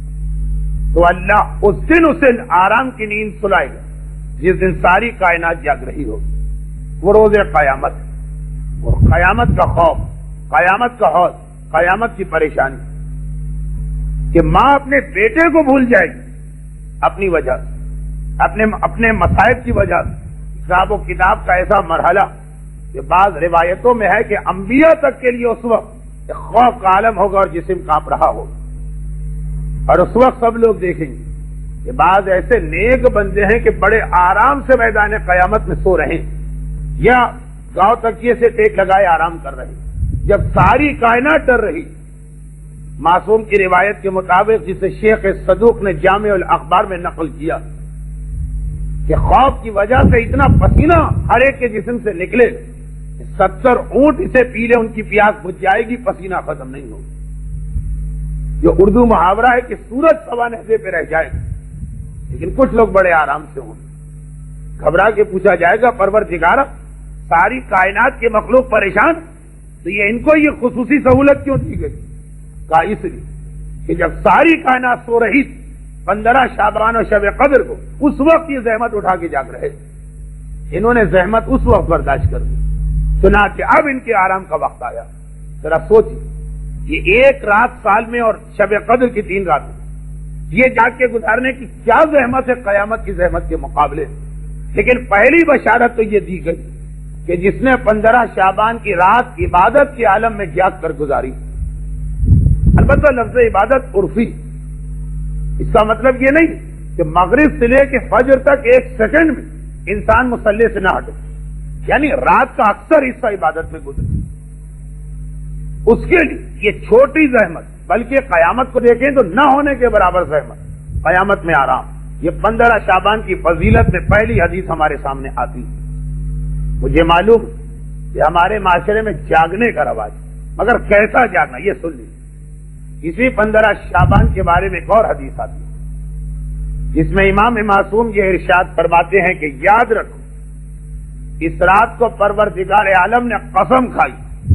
تو اللہ اس دن اسے آرام کی نیند سلائے گا جس دن ساری کائنات جاگ رہی ہوگی. وہ روز قیامت, وہ قیامت کا خوف, قیامت کا حوص, قیامت کی پریشانی کہ ماں اپنے بیٹے کو بھول جائے گی اپنی وجہ سے, اپنے اپنے مصائب کی وجہ سے. حساب و کتاب کا ایسا مرحلہ کہ بعض روایتوں میں ہے کہ انبیاء تک کے لیے اس وقت خوف کا عالم ہوگا اور جسم کانپ رہا ہوگا. اور اس وقت سب لوگ دیکھیں گے کہ بعض ایسے نیک بندے ہیں کہ بڑے آرام سے میدان قیامت میں سو رہے ہیں یا گاؤں تکیے سے ٹیک لگائے آرام کر رہے ہیں, جب ساری کائنات ڈر رہی. معصوم کی روایت کے مطابق جسے شیخ صدوق نے جامع الاخبار میں نقل کیا کہ خوف کی وجہ سے اتنا پسینہ ہر ایک کے جسم سے نکلے, ستر اونٹ اسے پی لے ان کی پیاس بجھ جائے گی, پسینہ ختم نہیں ہوگا. جو اردو محاورہ ہے کہ سورج سوا نہدے پہ رہ جائے گا, لیکن کچھ لوگ بڑے آرام سے ہوں. گھبرا کے پوچھا جائے گا پروردگارا ساری کائنات کے مخلوق پریشان تو یہ ان کو یہ خصوصی سہولت کیوں دی گئی؟ کہا اس لیے کہ جب ساری کائنات سو رہی تھی پندرہ شعبان و شب قدر کو, اس وقت یہ زحمت اٹھا کے جاگ رہے, انہوں نے زحمت اس وقت برداشت کر دی. سنا کہ اب ان کے آرام کا وقت آیا. ذرا سوچیے, یہ ایک رات سال میں اور شب قدر کی تین راتیں, یہ جاگ کے گزارنے کی کیا زحمت ہے قیامت کی زحمت کے مقابلے. لیکن پہلی بشارت تو یہ دی گئی کہ جس نے پندرہ شعبان کی رات عبادت کے عالم میں جاگ کر گزاری. البتہ لفظ عبادت عرفی, اس کا مطلب یہ نہیں کہ مغرب سے لے کے فجر تک ایک سیکنڈ میں انسان مصلی سے نہ ہٹے, یعنی رات کا اکثر حصہ عبادت میں گزرے. اس کے لیے یہ چھوٹی زحمت, بلکہ قیامت کو دیکھیں تو نہ ہونے کے برابر زحمت, قیامت میں آرام. یہ پندرہ شعبان کی فضیلت میں پہلی حدیث ہمارے سامنے آتی. مجھے معلوم کہ ہمارے معاشرے میں جاگنے کا رواج, مگر کیسا جاگنا یہ سن لیجیے. اسی پندرہ شعبان کے بارے میں ایک اور حدیث آتی ہے جس میں امام معصوم یہ ارشاد فرماتے ہیں کہ یاد رکھو اس رات کو پروردگار عالم نے قسم کھائی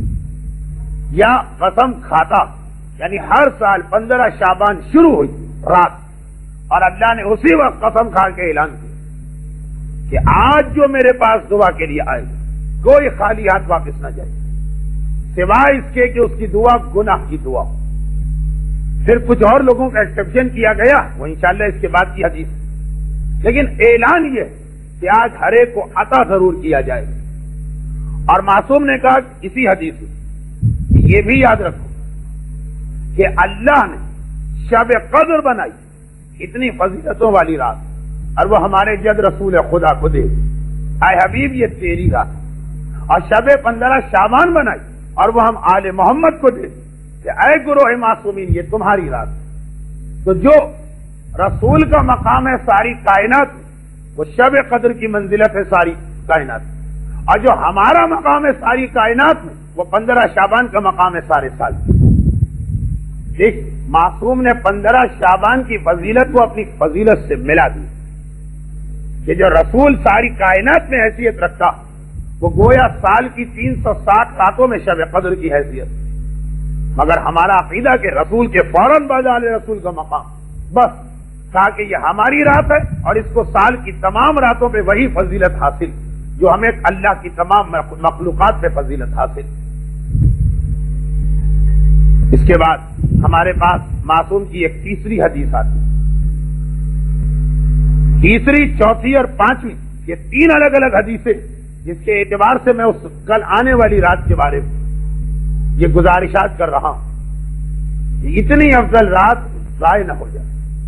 یا قسم کھاتا, یعنی ہر سال پندرہ شعبان شروع ہوئی رات اور اللہ نے اسی وقت قسم کھا کے اعلان کیا کہ آج جو میرے پاس دعا کے لیے آئے گا کوئی خالی ہاتھ واپس نہ جائے سوائے اس کے کہ اس کی دعا گناہ کی دعا ہو. پھر کچھ اور لوگوں کا ایکسپشن کیا گیا, وہ انشاءاللہ اس کے بعد کی حدیث, لیکن اعلان یہ کہ آج ہر ایک کو عطا ضرور کیا جائے. اور معصوم نے کہا اسی حدیث میں یہ بھی یاد رکھو کہ اللہ نے شب قدر بنائی اتنی فضیلتوں والی رات, اور وہ ہمارے جد رسول خدا کو دے, اے حبیب یہ تیری رات. اور شب پندرہ شعبان بنائی اور وہ ہم آل محمد کو دے کہ اے گروہ معصومین یہ تمہاری رات. تو جو رسول کا مقام ہے ساری کائنات میں, وہ شب قدر کی منزلت ہے ساری کائنات, اور جو ہمارا مقام ہے ساری کائنات میں وہ پندرہ شعبان کا مقام ہے سارے سال. دیکھ معصوم نے پندرہ شعبان کی فضیلت کو اپنی فضیلت سے ملا دی کہ جو رسول ساری کائنات میں حیثیت رکھتا وہ گویا سال کی تین سو ساٹھ راتوں میں شب قدر کی حیثیت. مگر ہمارا عقیدہ کہ رسول کے فوراً بعد آل رسول کا مقام, بس کہا کہ یہ ہماری رات ہے اور اس کو سال کی تمام راتوں پہ وہی فضیلت حاصل جو ہمیں اللہ کی تمام مخلوقات پہ فضیلت حاصل. اس کے بعد ہمارے پاس معصوم کی ایک تیسری حدیث آتی, تیسری چوتھی اور پانچویں, یہ تین الگ الگ حدیثیں جس کے اعتبار سے میں اس کل آنے والی رات کے بارے میں یہ گزارشات کر رہا ہوں. اتنی افضل رات ضائع نہ ہو جائے.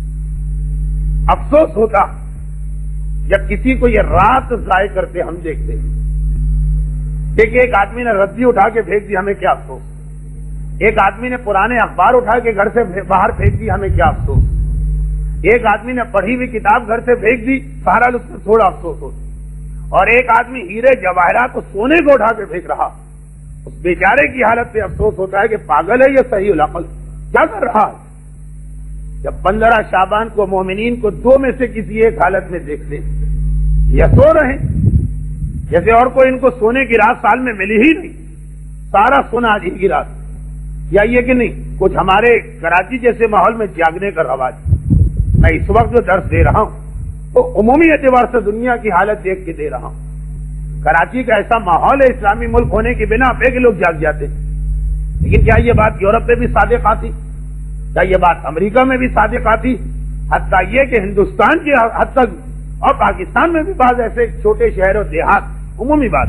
افسوس ہوتا جب کسی کو یہ رات ضائع کرتے ہم دیکھتے ہیں. دیکھیے ایک آدمی نے رسی اٹھا کے پھینک دی, ہمیں کیا افسوس. ایک آدمی نے پرانے اخبار اٹھا کے گھر سے باہر پھینک دی, ہمیں کیا افسوس. ایک آدمی نے پڑھی ہوئی کتاب گھر سے پھینک دی، سارا اس میں تھوڑا افسوس ہوتا، اور ایک آدمی ہیرے جواہرات کو سونے کو اٹھا کے پھینک رہا، اس بیچارے کی حالت پہ افسوس ہوتا ہے کہ پاگل ہے یا صحیح العقل، کیا کر رہا ہے؟ جب پندرہ شعبان کو مومنین کو دو میں سے کسی ایک حالت میں دیکھ لے، یا سو رہے ہیں جیسے اور کوئی ان کو سونے کی رات سال میں ملی ہی نہیں، سارا سونا آج ہی کی رات، یا یہ کہ نہیں کچھ ہمارے کراچی جیسے ماحول میں جاگنے کا رواج۔ میں اس وقت جو درس دے رہا ہوں تو عمومی اعتبار سے دنیا کی حالت دیکھ کے دے رہا ہوں۔ کراچی کا ایسا ماحول ہے اسلامی ملک ہونے کی بنا پہ کہ لوگ جاگ جاتے ہیں، لیکن کیا یہ بات یورپ میں بھی صادق آتی؟ کیا یہ بات امریکہ میں بھی صادق آتی؟ حتیٰ یہ کہ ہندوستان کی حد تک اور پاکستان میں بھی بعض ایسے چھوٹے شہر اور دیہات عمومی بات،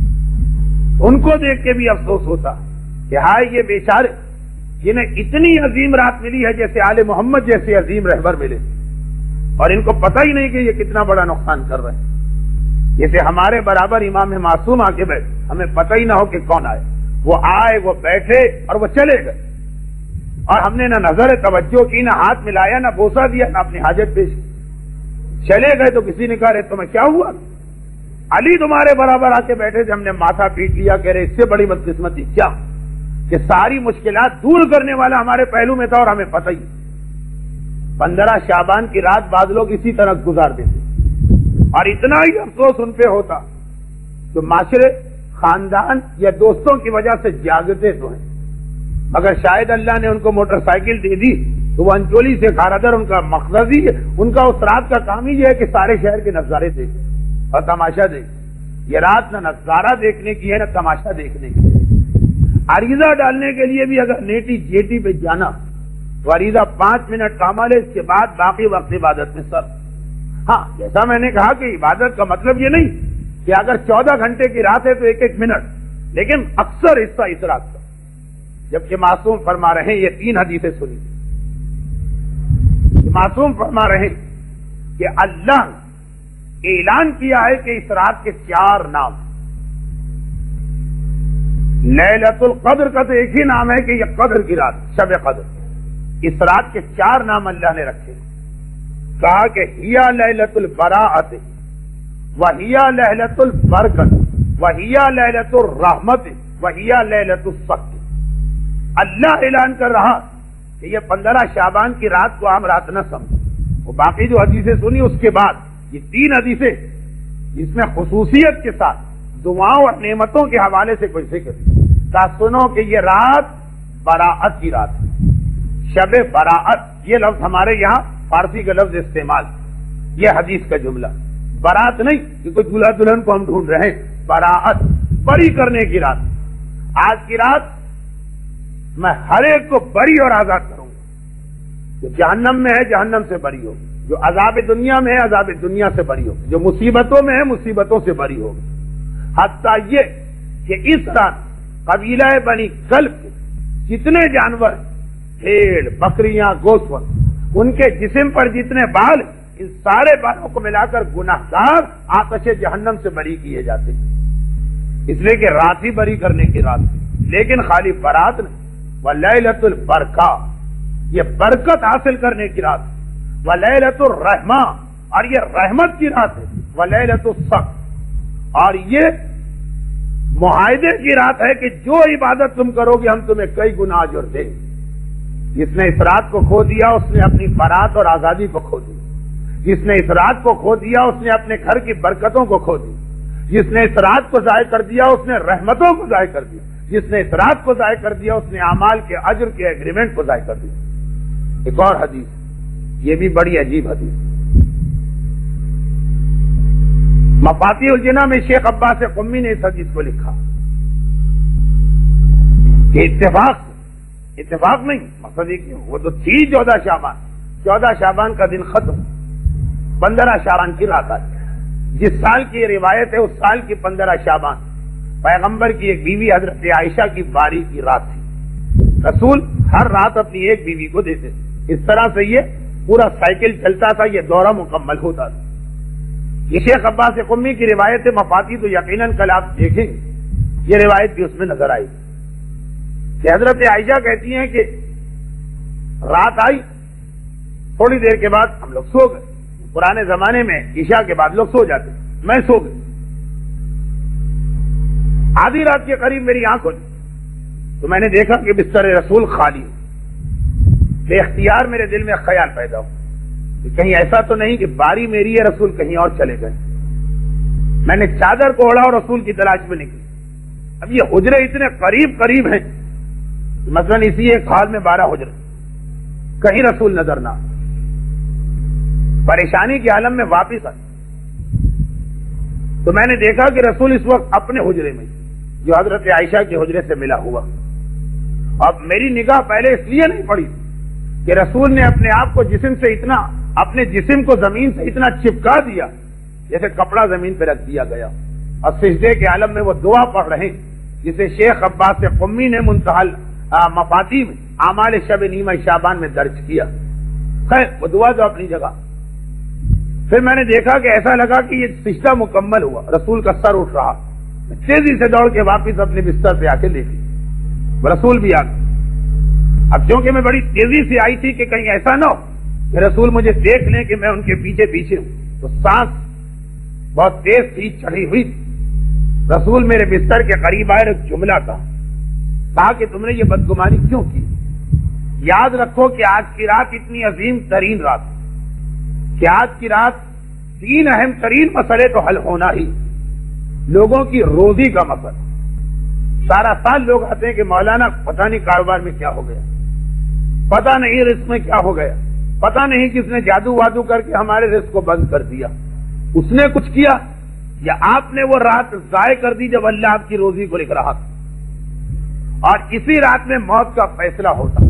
ان کو دیکھ کے بھی افسوس ہوتا کہ ہائے یہ بیچارے جنہیں اتنی عظیم رات ملی ہے جیسے آل محمد جیسے عظیم رہبر ملے، اور ان کو پتہ ہی نہیں کہ یہ کتنا بڑا نقصان کر رہے ہیں۔ جیسے ہمارے برابر امام معصوم آ کے بیٹھے، ہمیں پتہ ہی نہ ہو کہ کون آئے، وہ آئے، وہ بیٹھے اور وہ چلے گئے، اور ہم نے نہ نظر توجہ کی، نہ ہاتھ ملایا، نہ بوسہ دیا، نہ اپنی حاجت پیش کی، چلے گئے۔ تو کسی نے کہا رہے تمہیں کیا ہوا؟ علی تمہارے برابر آ کے بیٹھے تھے، ہم نے ماتھا پیٹ لیا، کہہ رہے اس سے بڑی بدقسمتی کیا کہ ساری مشکلات دور کرنے والا ہمارے پہلو میں تھا اور ہمیں پتہ ہی۔ پندرہ شعبان کی رات بعض لوگ اسی طرح گزار دیتے، اور اتنا ہی افسوس ان پہ ہوتا تو معاشرے، خاندان یا دوستوں کی وجہ سے جاگتے تو ہیں، مگر شاید اللہ نے ان کو موٹر سائیکل دے دی تو وہ انچولی سے کھارادر ان کا مقصد ہی ہے، ان کا اس رات کا کام ہی یہ ہے کہ سارے شہر کے نظارے دیکھیں اور تماشا دیکھیں۔ یہ رات نہ نظارہ دیکھنے کی ہے نہ تماشا دیکھنے کی ہے۔ عریضہ ڈالنے کے لیے بھی اگر نیٹی جیٹی پہ جانا تو عریضہ پانچ منٹ کا عمل ہے، اس کے بعد باقی وقت عبادت میں سر۔ ہاں جیسا میں نے کہا کہ عبادت کا مطلب یہ نہیں کہ اگر چودہ گھنٹے کی رات ہے تو ایک ایک منٹ، لیکن اکثر حصہ اس رات کا، جبکہ معصوم فرما رہے ہیں، یہ تین حدیثیں سنی، معصوم فرما رہے ہیں کہ اللہ نے اعلان کیا ہے کہ اس رات کے چار نام، لیلۃ القدر کا تو ایک ہی نام ہے کہ یہ قدر کی رات، شب قدر، اس رات کے چار نام اللہ نے رکھے، کہا کہ ہیا لیلۃ البراءۃ وہیا لیلۃ البرکت وہیا لیلۃ الرحمت وہیا لیلۃ الصدق۔ اللہ اعلان کر رہا کہ یہ پندرہ شعبان کی رات کو عام رات نہ سمجھو۔ وہ باقی جو حدیثیں سنی اس کے بعد یہ تین حدیثیں جس میں خصوصیت کے ساتھ دعاؤں اور نعمتوں کے حوالے سے کوئی ذکر تا سنو کہ یہ رات براعت کی رات ہے، شب براعت، یہ لفظ ہمارے یہاں فارسی کا لفظ استعمال، یہ حدیث کا جملہ، برات نہیں کہ کوئی دلہا دلہن کو ہم ڈھونڈ رہے ہیں، براعت، بری کرنے کی رات۔ آج کی رات میں ہر ایک کو بری اور آزاد کروں گا، جو جہنم میں ہے جہنم سے بری ہو، جو عذاب دنیا میں ہے عذاب دنیا سے بری ہو، جو مصیبتوں میں ہے مصیبتوں سے بری ہو۔ حتیٰ یہ کہ اس رات قبیلہ بنی کلب کے جتنے جانور، بھیڑ، بکریاں، گوسفر، ان کے جسم پر جتنے بال، ان سارے بالوں کو ملا کر گناہگار آتش جہنم سے بری کیے جاتے ہیں، اس لیے کہ رات ہی بری کرنے کی رات، لیکن خالی برات نہیں، ولیلۃ البرکہ، یہ برکت حاصل کرنے کی رات، ولیلۃ الرحمہ، اور یہ رحمت کی رات ہے، ولیلۃ الصدق، اور یہ معاہدے کی رات ہے کہ جو عبادت تم کرو گے ہم تمہیں کئی گنا اجر دیں گے۔ جس نے اس رات کو کھو دیا اس نے اپنی برات اور آزادی کو کھو دیا، جس نے اس رات کو کھو دیا اس نے اپنے گھر کی برکتوں کو کھو دی، جس نے اس رات کو ضائع کر دیا اس نے رحمتوں کو ضائع کر دیا، جس نے اس رات کو ضائع کر دیا اس نے اعمال کے اجر کے ایگریمنٹ کو ضائع کر دیا۔ ایک اور حدیث، یہ بھی بڑی عجیب حدیث، مفاتیح الجنہ میں شیخ عباس قمی نے اس حدیث کو لکھا کہ اتفاق اتفاق نہیں، مقصد یہ کہ وہ تو تھی چودہ شعبان، چودہ شعبان کا دن ختم، پندرہ شعبان کی رات آئی، جس سال کی یہ روایت ہے اس سال کی پندرہ شعبان پیغمبر کی ایک بیوی حضرت عائشہ کی باری کی رات تھی، رسول ہر رات اپنی ایک بیوی کو دیتے تھے، اس طرح سے یہ پورا سائیکل چلتا تھا، یہ دورہ مکمل ہوتا تھا۔ یہ شیخ عباس قمی کی روایت مفاتی تو یقیناً کل آپ دیکھیں گے، یہ روایت بھی اس میں نظر آئی کہ حضرت عائشہ کہتی ہیں کہ رات آئی، تھوڑی دیر کے بعد ہم لوگ سو گئے. پرانے زمانے میں عشاء کے بعد لوگ سو جاتے, میں سو گئی. آدھی رات کے قریب میری آنکھ کھلی تو میں نے دیکھا کہ بستر رسول خالی. بے اختیار میرے دل میں خیال پیدا ہو کہ کہیں ایسا تو نہیں کہ باری میری ہے, رسول کہیں اور چلے گئے. میں نے چادر کو اوڑھا اور رسول کی تلاش میں نکلی. اب یہ حجرے اتنے قریب قریب ہیں, مثلا اسی ایک ہال میں بارہ حجرے, کہیں رسول نظر نہ. پریشانی کے عالم میں واپس آئی تو میں نے دیکھا کہ رسول اس وقت اپنے حجرے میں جو حضرت عائشہ کے حجرے سے ملا ہوا. اب میری نگاہ پہلے اس لیے نہیں پڑی کہ رسول نے اپنے آپ کو جسم سے اتنا, اپنے جسم کو زمین سے اتنا چپکا دیا جیسے کپڑا زمین پہ رکھ دیا گیا, اور سجدے کے عالم میں وہ دعا پڑھ رہے جسے شیخ عباس قمی نے منتہل مفاتیح میں اعمال شب نیمہ شعبان میں درج کیا. خیر وہ دعا تو اپنی جگہ. پھر میں نے دیکھا کہ ایسا لگا کہ یہ سجدہ مکمل ہوا, رسول کا سر اٹھ رہا. میں تیزی سے دوڑ کے واپس اپنے بستر پہ آ کے دیکھی, رسول بھی آ گئے. اب چونکہ میں بڑی تیزی سے آئی تھی کہ کہیں ایسا نہ ہو کہ رسول مجھے دیکھ لیں کہ میں ان کے پیچھے پیچھے ہوں, تو سانس بہت تیز تھی, چڑھی ہوئی تھی. رسول میرے بستر کے قریب آئے, ایک جملہ کہا کہا کہ تم نے یہ بدگمانی کیوں کی؟ یاد رکھو کہ آج کی رات اتنی عظیم ترین رات کہ آج کی رات تین اہم ترین مسئلے تو حل ہونا ہی. لوگوں کی روزی کا مسئلہ. سارا سال لوگ آتے ہیں کہ مولانا پتہ نہیں کاروبار میں کیا ہو گیا, پتہ نہیں رزق میں کیا ہو گیا, پتہ نہیں کس نے جادو وادو کر کے ہمارے رزق کو بند کر دیا. اس نے کچھ کیا یا آپ نے وہ رات ضائع کر دی جب اللہ آپ کی روزی کو لکھ رہا تھا؟ اور اسی رات میں موت کا فیصلہ ہوتا.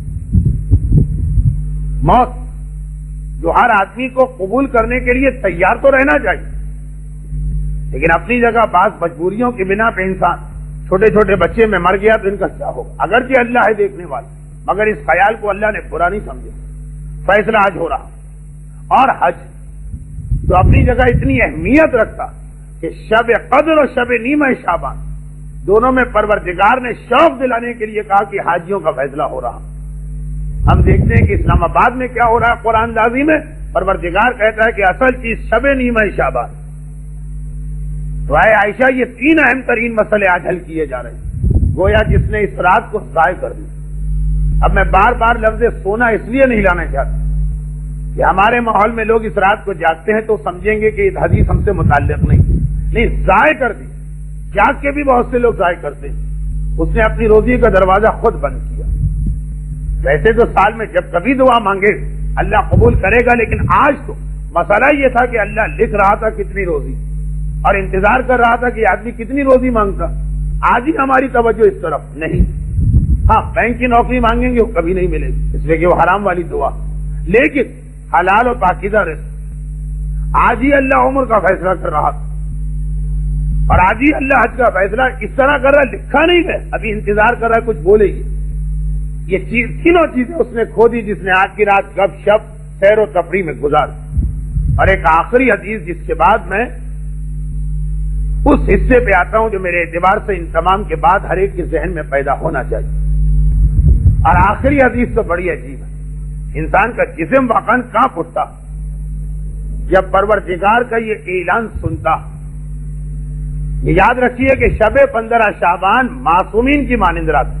موت جو ہر آدمی کو قبول کرنے کے لیے تیار تو رہنا چاہیے, لیکن اپنی جگہ بعض مجبوریوں کی بنا پہ انسان, چھوٹے چھوٹے بچے میں مر گیا تو ان کا کیا ہوگا؟ اگرچہ اللہ ہے دیکھنے والا, مگر اس خیال کو اللہ نے برا نہیں سمجھا. فیصلہ آج ہو رہا. اور حج تو اپنی جگہ اتنی اہمیت رکھتا کہ شب قدر اور شب نیمہ شعبان دونوں میں پروردگار نے شوق دلانے کے لیے کہا کہ حاجیوں کا فیصلہ ہو رہا. ہم دیکھتے ہیں کہ اسلام آباد میں کیا ہو رہا ہے, قرآن دازی میں پروردگار کہتا ہے کہ اصل چیز شب نیمہ شعبان. تو اے عائشہ یہ تین اہم ترین مسئلے آج حل کیے جا رہے ہیں, گویا جس نے اس رات کو ضائع کر دی. اب میں بار بار لفظ سونا اس لیے نہیں لانا چاہتا کہ ہمارے ماحول میں لوگ اس رات کو جاگتے ہیں تو سمجھیں گے کہ یہ حدیث ہم سے متعلق نہیں. نہیں, ضائع کر دی. جاگ کے بھی بہت سے لوگ ضائع کرتے ہیں. اس نے اپنی روزی کا دروازہ خود بند کیا. ویسے تو سال میں جب کبھی دعا مانگے اللہ قبول کرے گا, لیکن آج تو مسئلہ یہ تھا کہ اللہ لکھ رہا تھا کتنی روزی, اور انتظار کر رہا تھا کہ آدمی کتنی روزی مانگتا. آج ہی ہماری توجہ اس طرف نہیں. ہاں بینک کی نوکری مانگیں گے وہ کبھی نہیں ملے گی, اس لیے کہ وہ حرام والی دعا. لیکن حلال و پاکیزہ رزق آج ہی اللہ عمر کا فیصلہ کر رہا تھا, اور آج ہی اللہ حج کا فیصلہ اس طرح کر رہا, لکھا نہیں ہے, ابھی انتظار کر رہا ہے کچھ بولے گی. یہ چیز تینوں چیزیں اس نے کھو دی جس نے آج کی رات گپ شپ سیر و تفریح میں گزار. اور ایک آخری حدیث جس کے بعد میں اس حصے پہ آتا ہوں جو میرے اعتبار سے ان تمام کے بعد ہر ایک کے ذہن میں پیدا ہونا چاہیے. اور آخری حدیث تو بڑی عجیب ہے. انسان کا جسم واقعا کانپ اٹھتا جب پروردگار کا یہ اعلان سنتا. یہ یاد رکھیے کہ شب پندرہ شعبان معصومین کی مانند رات.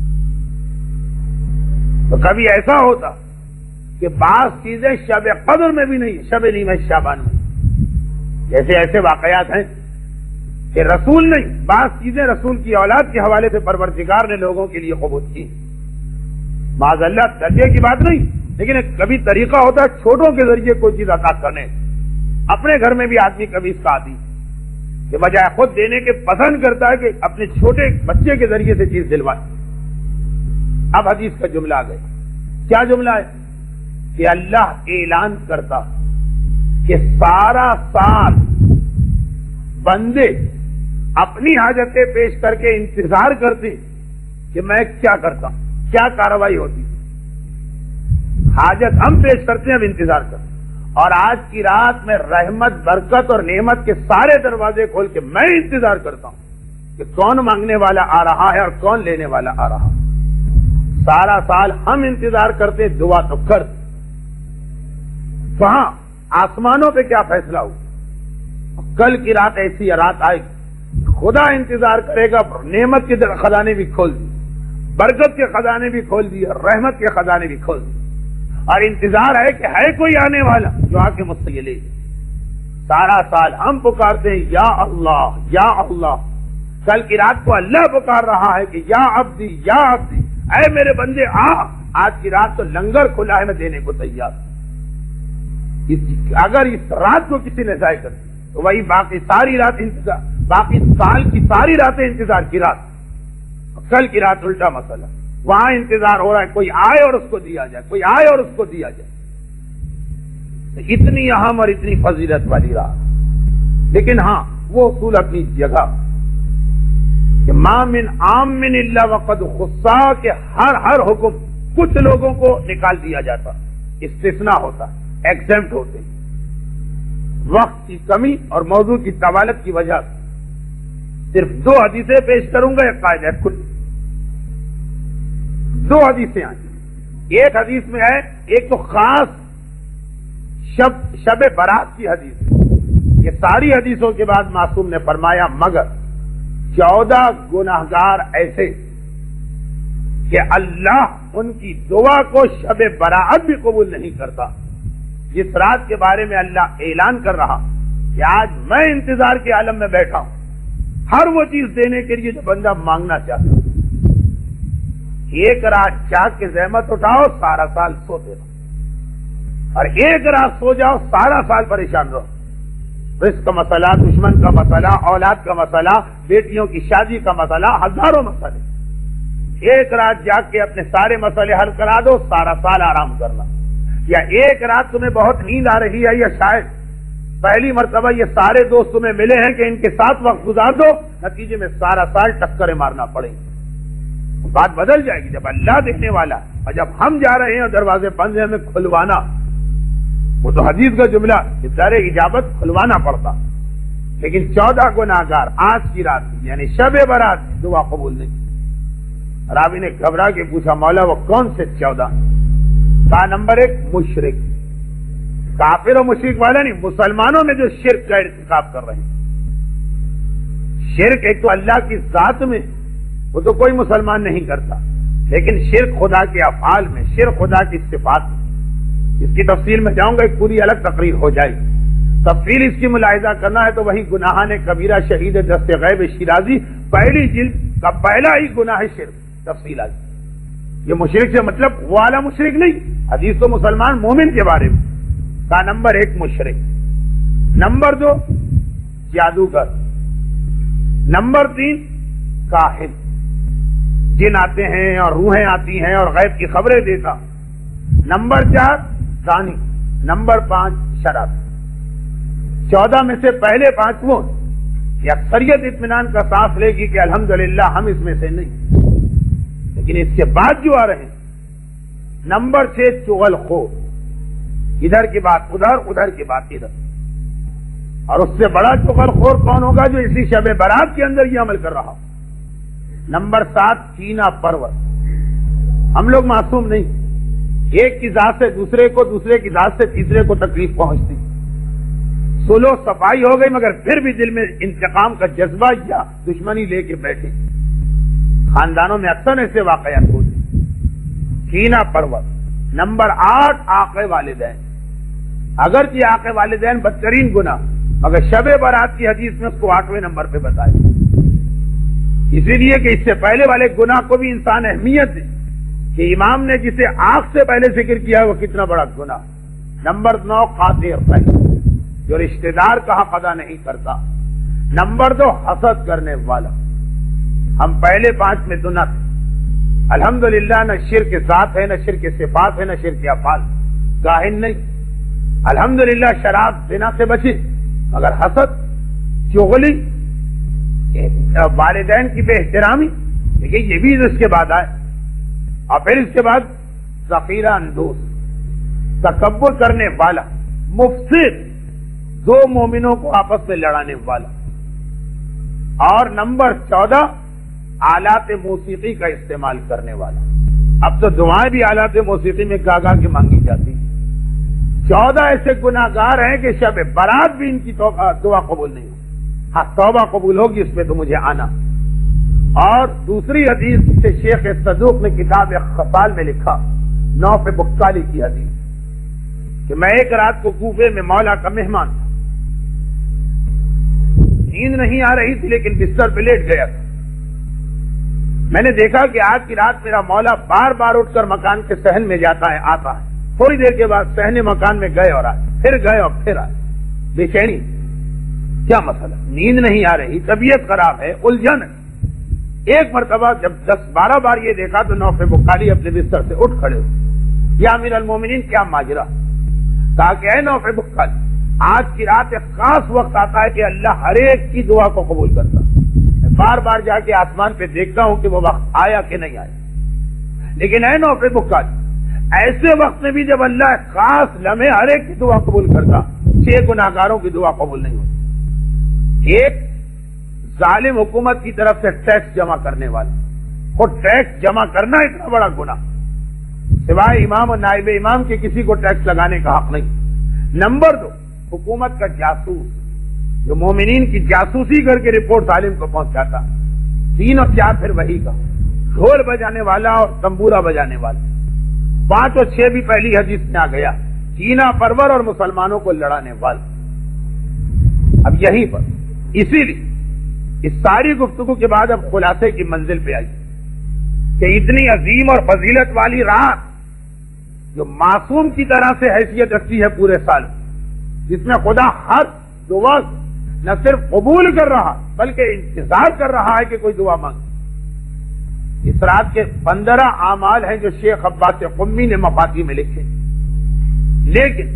تو کبھی ایسا ہوتا کہ بعض چیزیں شب قدر میں بھی نہیں, شب نیمہ شعبان میں. جیسے ایسے واقعات ہیں کہ رسول نہیں, بعض چیزیں رسول کی اولاد کے حوالے سے پروردگار نے لوگوں کے لیے قبول کی. معاذ اللہ درجے کی بات نہیں, لیکن ایک کبھی طریقہ ہوتا ہے چھوٹوں کے ذریعے کوئی چیز عطا کرنے. اپنے گھر میں بھی آدمی کبھی اس کا عادی کہ بجائے خود دینے کے پسند کرتا ہے کہ اپنے چھوٹے بچے کے ذریعے سے چیز دلوائے. اب حدیث کا جملہ آ گیا. کیا جملہ ہے کہ اللہ اعلان کرتا کہ سارا سال بندے اپنی حاجتیں پیش کر کے انتظار کرتے کہ میں کیا کرتا, کیا کارروائی ہوتی. حاجت ہم پیش کرتے ہیں, اب انتظار کرتے. اور آج کی رات میں رحمت برکت اور نعمت کے سارے دروازے کھول کے میں انتظار کرتا ہوں کہ کون مانگنے والا آ رہا ہے اور کون لینے والا آ رہا ہے. سارا سال ہم انتظار کرتے, دعا تو کرتے, وہاں آسمانوں پہ کیا فیصلہ ہو. کل کی رات ایسی رات آئے گی خدا انتظار کرے گا, نعمت کے خزانے بھی کھول دی, برکت کے خزانے بھی کھول دی, رحمت کے خزانے بھی کھول دی, اور انتظار ہے کہ ہے کوئی آنے والا جو آ کے مجھ سے یہ لے. سارا سال ہم پکارتے ہیں یا اللہ یا اللہ, کل کی رات کو اللہ پکار رہا ہے کہ یا عبدی یا عبدی, اے میرے بندے آ, آج کی رات تو لنگر کھلا ہے, میں دینے کو تیار. اگر اس رات کو کسی نے ضائع کر دی تو وہی باقی ساری رات انتظار, باقی سال کی ساری راتیں انتظار کی رات. کل کی رات الٹا مسئلہ, وہاں انتظار ہو رہا ہے کوئی آئے اور اس کو دیا جائے, کوئی آئے اور اس کو دیا جائے. اتنی اہم اور اتنی فضیلت والی رات. لیکن ہاں وہ اصول اپنی جگہ کہ ما من عام من الا وقد خصا, کہ ہر ہر حکم کچھ لوگوں کو نکال دیا جاتا, استثناء ہوتا, ایگزمپٹ ہوتے. وقت کی کمی اور موضوع کی طوالت کی وجہ سے صرف دو حدیثیں پیش کروں گا, ایک قاعدہ کل. دو حدیثیں آئیں, ایک حدیث میں ہے, ایک تو خاص شب شب برات کی حدیث. یہ ساری حدیثوں کے بعد معصوم نے فرمایا مگر چودہ گناہگار ایسے کہ اللہ ان کی دعا کو شب برات بھی قبول نہیں کرتا. جس رات کے بارے میں اللہ اعلان کر رہا کہ آج میں انتظار کے عالم میں بیٹھا ہوں, ہر وہ چیز دینے کے لیے جو بندہ مانگنا چاہتا. ایک رات جاگ کے زحمت اٹھاؤ, سارا سال سوتے رہو, اور ایک رات سو جاؤ, سارا سال پریشان رہو. رزق کا مسئلہ, دشمن کا مسئلہ, اولاد کا مسئلہ, بیٹیوں کی شادی کا مسئلہ, ہزاروں مسئلے. ایک رات جاگ کے اپنے سارے مسئلے حل کرا دو, سارا سال آرام کرنا. یا ایک رات تمہیں بہت نیند آ رہی ہے, یا شاید پہلی مرتبہ یہ سارے دوست تمہیں ملے ہیں کہ ان کے ساتھ وقت گزار دو, نتیجے میں سارا سال ٹکریں مارنا پڑے گی. بات بدل جائے گی جب اللہ دیکھنے والا, اور جب ہم جا رہے ہیں دروازے بند ہیں ہمیں کھلوانا. وہ تو حدیث کا جملہ در اجابت کھلوانا پڑتا. لیکن چودہ گناہگار آج کی رات یعنی شب برات دعا قبول نہیں. راوی نے گھبرا کے پوچھا مولا وہ کون سے چودہ؟ کہا نمبر ایک مشرک. کافر و مشرک والا نہیں, مسلمانوں میں جو شرک کا ارتکاب کر رہے ہیں. شرک ایک تو اللہ کی ذات میں, وہ تو کوئی مسلمان نہیں کرتا, لیکن شرک خدا کے افعال میں, شرک خدا کی صفات میں. اس کی تفصیل میں جاؤں گا, ایک پوری الگ تقریر ہو جائے گی. تفصیل اس کی ملاحظہ کرنا ہے تو وہی گناہان کبیرہ شہید دست غیب شیرازی پہلی جلد کا پہلا ہی گناہ شرک تفصیل آئی. یہ مشرک سے مطلب وہ والا مشرک نہیں, حدیث تو مسلمان مومن کے بارے میں. کا نمبر ایک مشرک, نمبر دو جادوگر, نمبر تین کاہن, جن آتے ہیں اور روحیں آتی ہیں اور غیب کی خبریں دیتا, نمبر چار دانی, نمبر پانچ شراب. چودہ میں سے پہلے پانچ وہ یہ اکثریت اطمینان کا سانس لے گی کہ الحمدللہ ہم اس میں سے نہیں. لیکن اس کے بعد جو آ رہے ہیں, نمبر چھ چغل خور, ادھر کی بات ادھر, ادھر کی بات ادھر. اور اس سے بڑا چغل خور کون ہوگا جو اسی شب برات کے اندر یہ عمل کر رہا. نمبر سات کینہ پرور. ہم لوگ معصوم نہیں, ایک کی ذات سے دوسرے کو, دوسرے کی ذات سے تیسرے کو تکلیف پہنچتی. سلو صفائی ہو گئی مگر پھر بھی دل میں انتقام کا جذبہ یا دشمنی لے کے بیٹھے. خاندانوں میں اکثر ایسے واقعات ہوتے. کینہ پرور. نمبر آٹھ عاق والدین. اگرچہ عاق والدین بدترین گناہ, مگر شب برات کی حدیث میں اس کو آٹھویں نمبر پہ بتایا, اسی لیے کہ اس سے پہلے والے گناہ کو بھی انسان اہمیت دے کہ امام نے جسے آنکھ سے پہلے ذکر کیا ہے وہ کتنا بڑا گناہ. نمبر نو قاطع رحم, جو رشتہ دار کا حق ادا نہیں کرتا. نمبر دو حسد کرنے والا. ہم پہلے پانچ میں تو نہ تھے الحمدللہ, نہ شرک ذات ہے, نہ شرک صفات ہے, نہ شرک افعال. کاہن نہیں, الحمدللہ شراب زنا سے بچے, مگر حسد, چغلی, والدین کی بے احترامی, لیکن یہ بھی اس کے بعد آئے. اور پھر اس کے بعد ذخیرہ اندوز, تکبر کرنے والا, مفسد, دو مومنوں کو آپس میں لڑانے والا. اور نمبر چودہ آلات موسیقی کا استعمال کرنے والا. اب تو دعائیں بھی آلات موسیقی میں گا گا کے مانگی جاتی. چودہ ایسے گناہگار ہیں کہ شب برات بھی ان کی دعا قبول نہیں ہوگی. ہاں توبہ قبول ہوگی اس پہ تو مجھے آنا. اور دوسری حدیث سے شیخ صدوق نے کتاب خصال میں لکھا، نوف بکالی کی حدیث، کہ میں ایک رات کو کوفے میں مولا کا مہمان تھا، نیند نہیں آ رہی تھی لیکن بستر پہ لیٹ گیا تھا. میں نے دیکھا کہ آج کی رات میرا مولا بار بار اٹھ کر مکان کے صحن میں جاتا ہے آتا ہے، تھوڑی دیر کے بعد صحن مکان میں گئے اور آئے، پھر گئے اور پھر آئے. بے چینی، کیا مسئلہ؟ نیند نہیں آ رہی، طبیعت خراب ہے، الجھن ہے. ایک مرتبہ جب دس بارہ بار یہ دیکھا تو نوف بخاری اپنے بستر سے اٹھ کھڑے ہوئے. یا امیر المومنین کیا ماجرا؟ کہا کہ اے نوف بخاری، آج کی رات ایک خاص وقت آتا ہے کہ اللہ ہر ایک کی دعا کو قبول کرتا. میں بار بار جا کے آسمان پہ دیکھتا ہوں کہ وہ وقت آیا کہ نہیں آیا. لیکن اے نوف بخاری، ایسے وقت میں بھی جب اللہ خاص لمحے ہر ایک کی دعا قبول کرتا، چھ گناہگاروں کی دعا قبول نہیں ہوتی. ایک ظالم حکومت کی طرف سے ٹیکس جمع کرنے والے، اور ٹیکس جمع کرنا اتنا بڑا گناہ، سوائے امام اور نائب امام کے کسی کو ٹیکس لگانے کا حق نہیں. نمبر دو، حکومت کا جاسوس جو مومنین کی جاسوسی کر کے رپورٹ عالم کو پہنچاتا. تین اور چار پھر وہی کا ڈھول بجانے والا اور تمبورا بجانے والا. پانچ اور چھ بھی پہلی حدیث میں آ گیا، کینہ پرور اور مسلمانوں کو لڑانے والا. اب یہیں پر اسی لیے اس ساری گفتگو کے بعد اب خلاصے کی منزل پہ آئی کہ اتنی عظیم اور فضیلت والی رات جو معصوم کی طرح سے حیثیت رکھتی ہے پورے سال، جس میں خدا ہر دعا نہ صرف قبول کر رہا بلکہ انتظار کر رہا ہے کہ کوئی دعا مانگے. اس رات کے پندرہ اعمال ہیں جو شیخ عباس قمی نے مفاتی میں لکھے، لیکن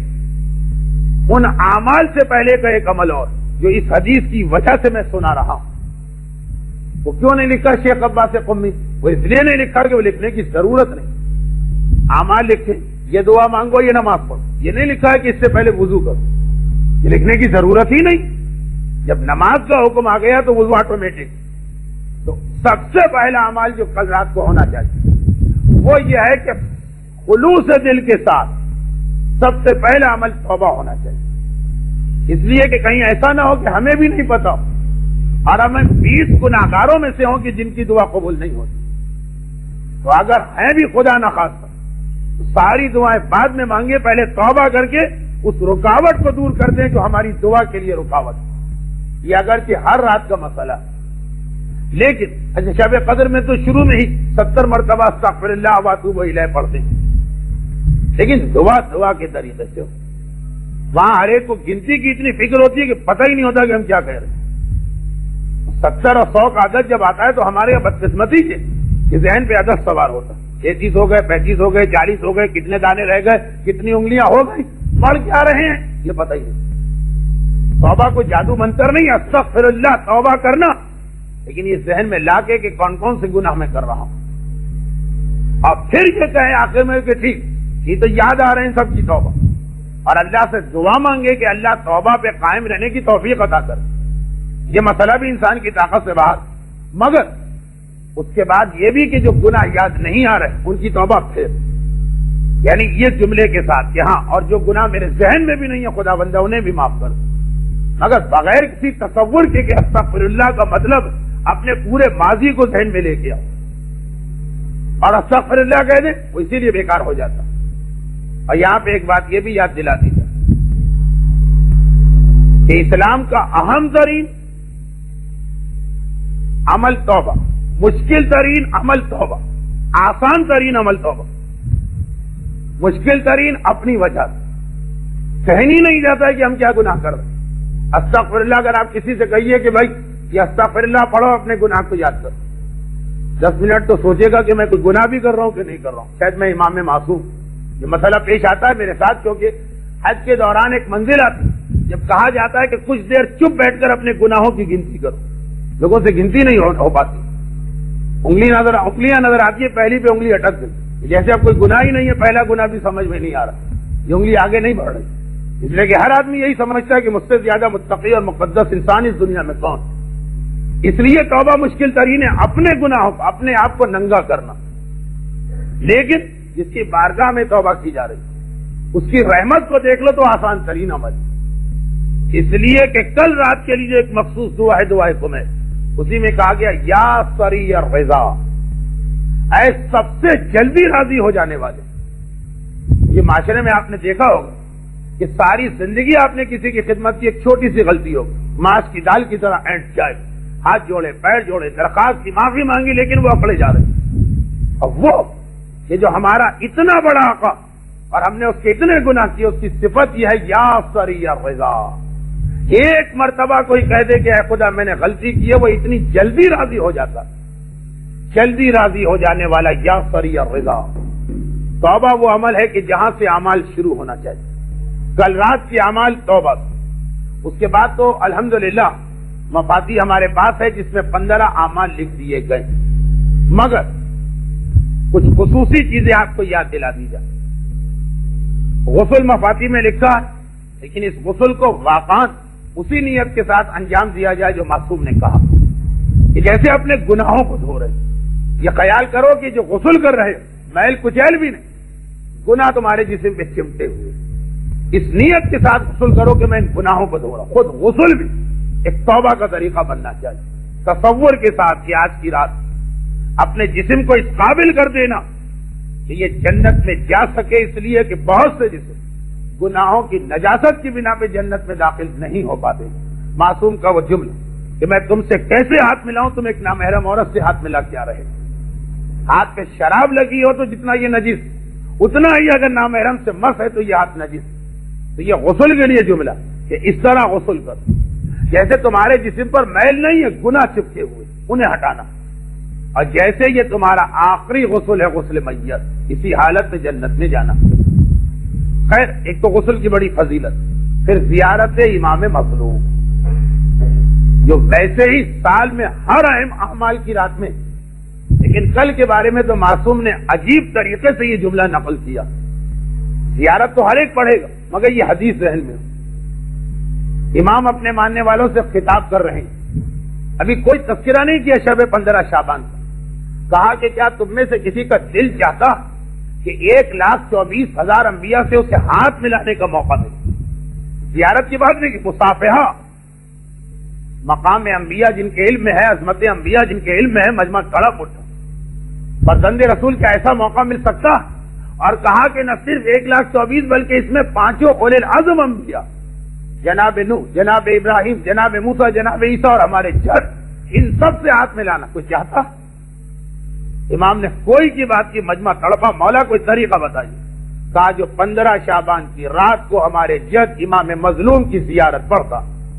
ان اعمال سے پہلے کا ایک عمل اور جو اس حدیث کی وجہ سے میں سنا رہا ہوں، وہ کیوں نہیں لکھا شیخ عباس قمی؟ وہ اس لیے نہیں لکھا کہ وہ لکھنے کی ضرورت نہیں. اعمال لکھے، یہ دعا مانگو، یہ نماز پڑھو. یہ نہیں لکھا ہے کہ اس سے پہلے وضو کرو، یہ لکھنے کی ضرورت ہی نہیں. جب نماز کا حکم آ گیا تو وضو آٹومیٹک. تو سب سے پہلا عمل جو کل رات کو ہونا چاہیے وہ یہ ہے کہ خلوص دل کے ساتھ سب سے پہلا عمل توبہ ہونا چاہیے. اس لیے کہ کہیں ایسا نہ ہو کہ ہمیں بھی نہیں پتا اور ہمیں بیس گناہگاروں میں سے ہوں کہ جن کی دعا قبول نہیں ہوتی. تو اگر ہیں بھی خدا نخواستہ تو ساری دعائیں بعد میں مانگے، پہلے توبہ کر کے اس رکاوٹ کو دور کر دیں جو ہماری دعا کے لیے رکاوٹ ہے. یہ اگرچہ ہر رات کا مسئلہ ہے، لیکن اچھا شب قدر میں تو شروع میں ہی ستر مرتبہ استغفر اللہ واتوب الیہ پڑھتے ہیں، لیکن دعا دعا کے طریقے سے ہو. وہاں ہر ایک کو گنتی کی اتنی فکر ہوتی ہے کہ پتہ ہی نہیں ہوتا کہ ہم کیا کہہ رہے ہیں. ستر اور سو کا عدد جب آتا ہے تو ہمارے یہاں بدقسمتی سے کہ ذہن پہ عدد سوار ہوتا ہے. تینتیس ہو گئے، پینتیس ہو گئے، چالیس ہو گئے، کتنے دانے رہ گئے، کتنی انگلیاں ہو گئی، پڑھ کیا رہے ہیں یہ پتہ ہی نہیں. توبہ کو جادو منتر نہیں، استغفر اللہ توبہ کرنا، لیکن یہ ذہن میں لا کے کہ کون کون سے گناہ میں کر رہا ہوں. اور پھر یہ کہیں آخر میں کہ ٹھیک یہ تو یاد آ رہے ہیں سب کی توبہ، اور اللہ سے دعا مانگے کہ اللہ توبہ پہ قائم رہنے کی توفیق عطا کر. یہ مسئلہ بھی انسان کی طاقت سے باہر. مگر اس کے بعد یہ بھی کہ جو گناہ یاد نہیں آ رہے ان کی توبہ پھر، یعنی یہ جملے کے ساتھ کہ ہاں اور جو گناہ میرے ذہن میں بھی نہیں ہے خدا بندہ انہیں بھی معاف کر، مگر بغیر کسی تصور کے کہ استغفر اللہ کا مطلب اپنے پورے ماضی کو ذہن میں لے کے آؤ اور استغفر اللہ کہہ دیں، وہ اسی لیے بیکار ہو جاتا. اور یہاں پہ ایک بات یہ بھی یاد دلا دی جائے کہ اسلام کا اہم ترین عمل توبہ، مشکل ترین عمل توبہ، آسان ترین عمل توبہ. مشکل ترین اپنی وجہ سے کہیں ہی نہیں جاتا ہے کہ ہم کیا گناہ کر رہے ہیں. استغفر اللہ اگر آپ کسی سے کہیے کہ بھائی یہ استغفر اللہ پڑھو اپنے گناہ کو یاد کرو، دس منٹ تو سوچے گا کہ میں کوئی گناہ بھی کر رہا ہوں کہ نہیں کر رہا ہوں. شاید میں امام معصوم. یہ مسئلہ پیش آتا ہے میرے ساتھ کیونکہ حج کے دوران ایک منزل آتی جب کہا جاتا ہے کہ کچھ دیر چپ بیٹھ کر اپنے گناہوں کی گنتی کرو. لوگوں سے گنتی نہیں ہو پاتی، انگلی نظر انگلیاں نظر آتی ہے، پہلی پہ انگلی اٹک گئی، جیسے اب کوئی گناہ ہی نہیں ہے، پہلا گناہ بھی سمجھ میں نہیں آ رہا، یہ انگلی آگے نہیں بڑھ رہی. اس لیے کہ ہر آدمی یہی سمجھتا ہے کہ مجھ سے زیادہ متقی اور مقدس انسان اس دنیا میں کون. اس لیے توبہ مشکل ترین ہے اپنے گناہوں کو، اپنے آپ کو ننگا کرنا، لیکن جس کی بارگاہ میں توبہ کی جا رہی اس کی رحمت کو دیکھ لو تو آسان ترین عمل، اس لیے کہ کل رات کے لیے جو ایک مخصوص دعا ہے دعائے کمیل، اسی میں کہا گیا یا سریع الرضا، اے سب سے جلدی راضی ہو جانے والے۔ یہ معاشرے میں آپ نے دیکھا ہوگا کہ ساری زندگی آپ نے کسی کی خدمت کی، ایک چھوٹی سی غلطی ہوگی، ماس کی دال کی طرح اینٹ جائے، ہاتھ جوڑے پیر جوڑے، درخواست کی معافی مانگی، لیکن وہ اکڑے جا رہے ہیں۔ اور وہ کہ جو ہمارا اتنا بڑا آقا اور ہم نے اس کے اتنے گناہ کیے، اس کی صفت یہ ہے یا سریع الرضا، ایک مرتبہ کوئی کہہ دے کہ اے خدا میں نے غلطی کی ہے، وہ اتنی جلدی راضی ہو جاتا، جلدی راضی ہو جانے والا یا سریع الرضا۔ توبہ وہ عمل ہے کہ جہاں سے اعمال شروع ہونا چاہیے، کل رات کی اعمال توبہ، اس کے بعد تو الحمدللہ مفاتی ہمارے پاس ہے جس میں پندرہ اعمال لکھ دیے گئے، مگر کچھ خصوصی چیزیں آپ کو یاد دلا دی جائیں۔ غسل مفاتی میں لکھا ہے، لیکن اس غسل کو واقعاً اسی نیت کے ساتھ انجام دیا جائے جو معصوم نے کہا، کہ جیسے اپنے گناہوں کو دھو رہے، یہ خیال کرو کہ جو غسل کر رہے میل کچیل بھی نہیں، گناہ تمہارے جسم پہ چمٹے ہوئے، اس نیت کے ساتھ غسل کرو کہ میں ان گناہوں کو دھو رہا ہوں۔ خود غسل بھی ایک توبہ کا طریقہ بننا چاہیے، تصور کے ساتھ کہ آج کی رات اپنے جسم کو اس قابل کر دینا کہ یہ جنت میں جا سکے، اس لیے کہ بہت سے جسم گناہوں کی نجاست کی بنا پہ جنت میں داخل نہیں ہو پاتے۔ معصوم کا وہ جملہ کہ میں تم سے کیسے ہاتھ ملاؤں، تم ایک نامحرم عورت سے ہاتھ ملا کیا رہے، ہاتھ پہ شراب لگی ہو تو جتنا یہ نجس، اتنا ہی اگر نامحرم سے مس ہے تو یہ ہاتھ نجس۔ تو یہ غسل کے لیے جملہ کہ اس طرح غسل کرو جیسے تمہارے جسم پر میل نہیں ہے، گناہ چپکے ہوئے، انہیں ہٹانا، اور جیسے یہ تمہارا آخری غسل ہے غسل میت، اسی حالت میں جنت میں جانا۔ خیر، ایک تو غسل کی بڑی فضیلت، پھر زیارت امام مظلوم، جو ویسے ہی سال میں ہر اہم اعمال کی رات میں، لیکن کل کے بارے میں تو معصوم نے عجیب طریقے سے یہ جملہ نقل کیا۔ زیارت تو ہر ایک پڑھے گا، مگر یہ حدیث ذہن میں ہو۔ امام اپنے ماننے والوں سے خطاب کر رہے ہیں، ابھی کوئی تذکرہ نہیں کیا شب پندرہ شعبان کا، کہا کہ کیا تم میں سے کسی کا دل چاہتا کہ ایک لاکھ چوبیس ہزار انبیاء سے اسے ہاتھ ملانے کا موقع ملے؟ زیارت کی بات نہیں کہ مصافحہ، مقام انبیاء جن کے علم میں ہے، عظمت انبیاء جن کے علم میں ہے، مجمع تڑپ اٹھا، پسند رسول کا ایسا موقع مل سکتا؟ اور کہا کہ نہ صرف ایک لاکھ چوبیس بلکہ اس میں پانچوں اولے العزم انبیاء، جناب نوح، جناب ابراہیم، جناب موسیٰ، جناب عیسیٰ اور ہمارے جد، ان سب سے ہاتھ ملانا کوئی چاہتا؟ امام نے کوئی کی بات کی، مجمع تڑپا، مولا کوئی طریقہ بتائیے۔ کہا جو پندرہ شعبان کی رات کو ہمارے جد امام مظلوم کی زیارت پڑھتا،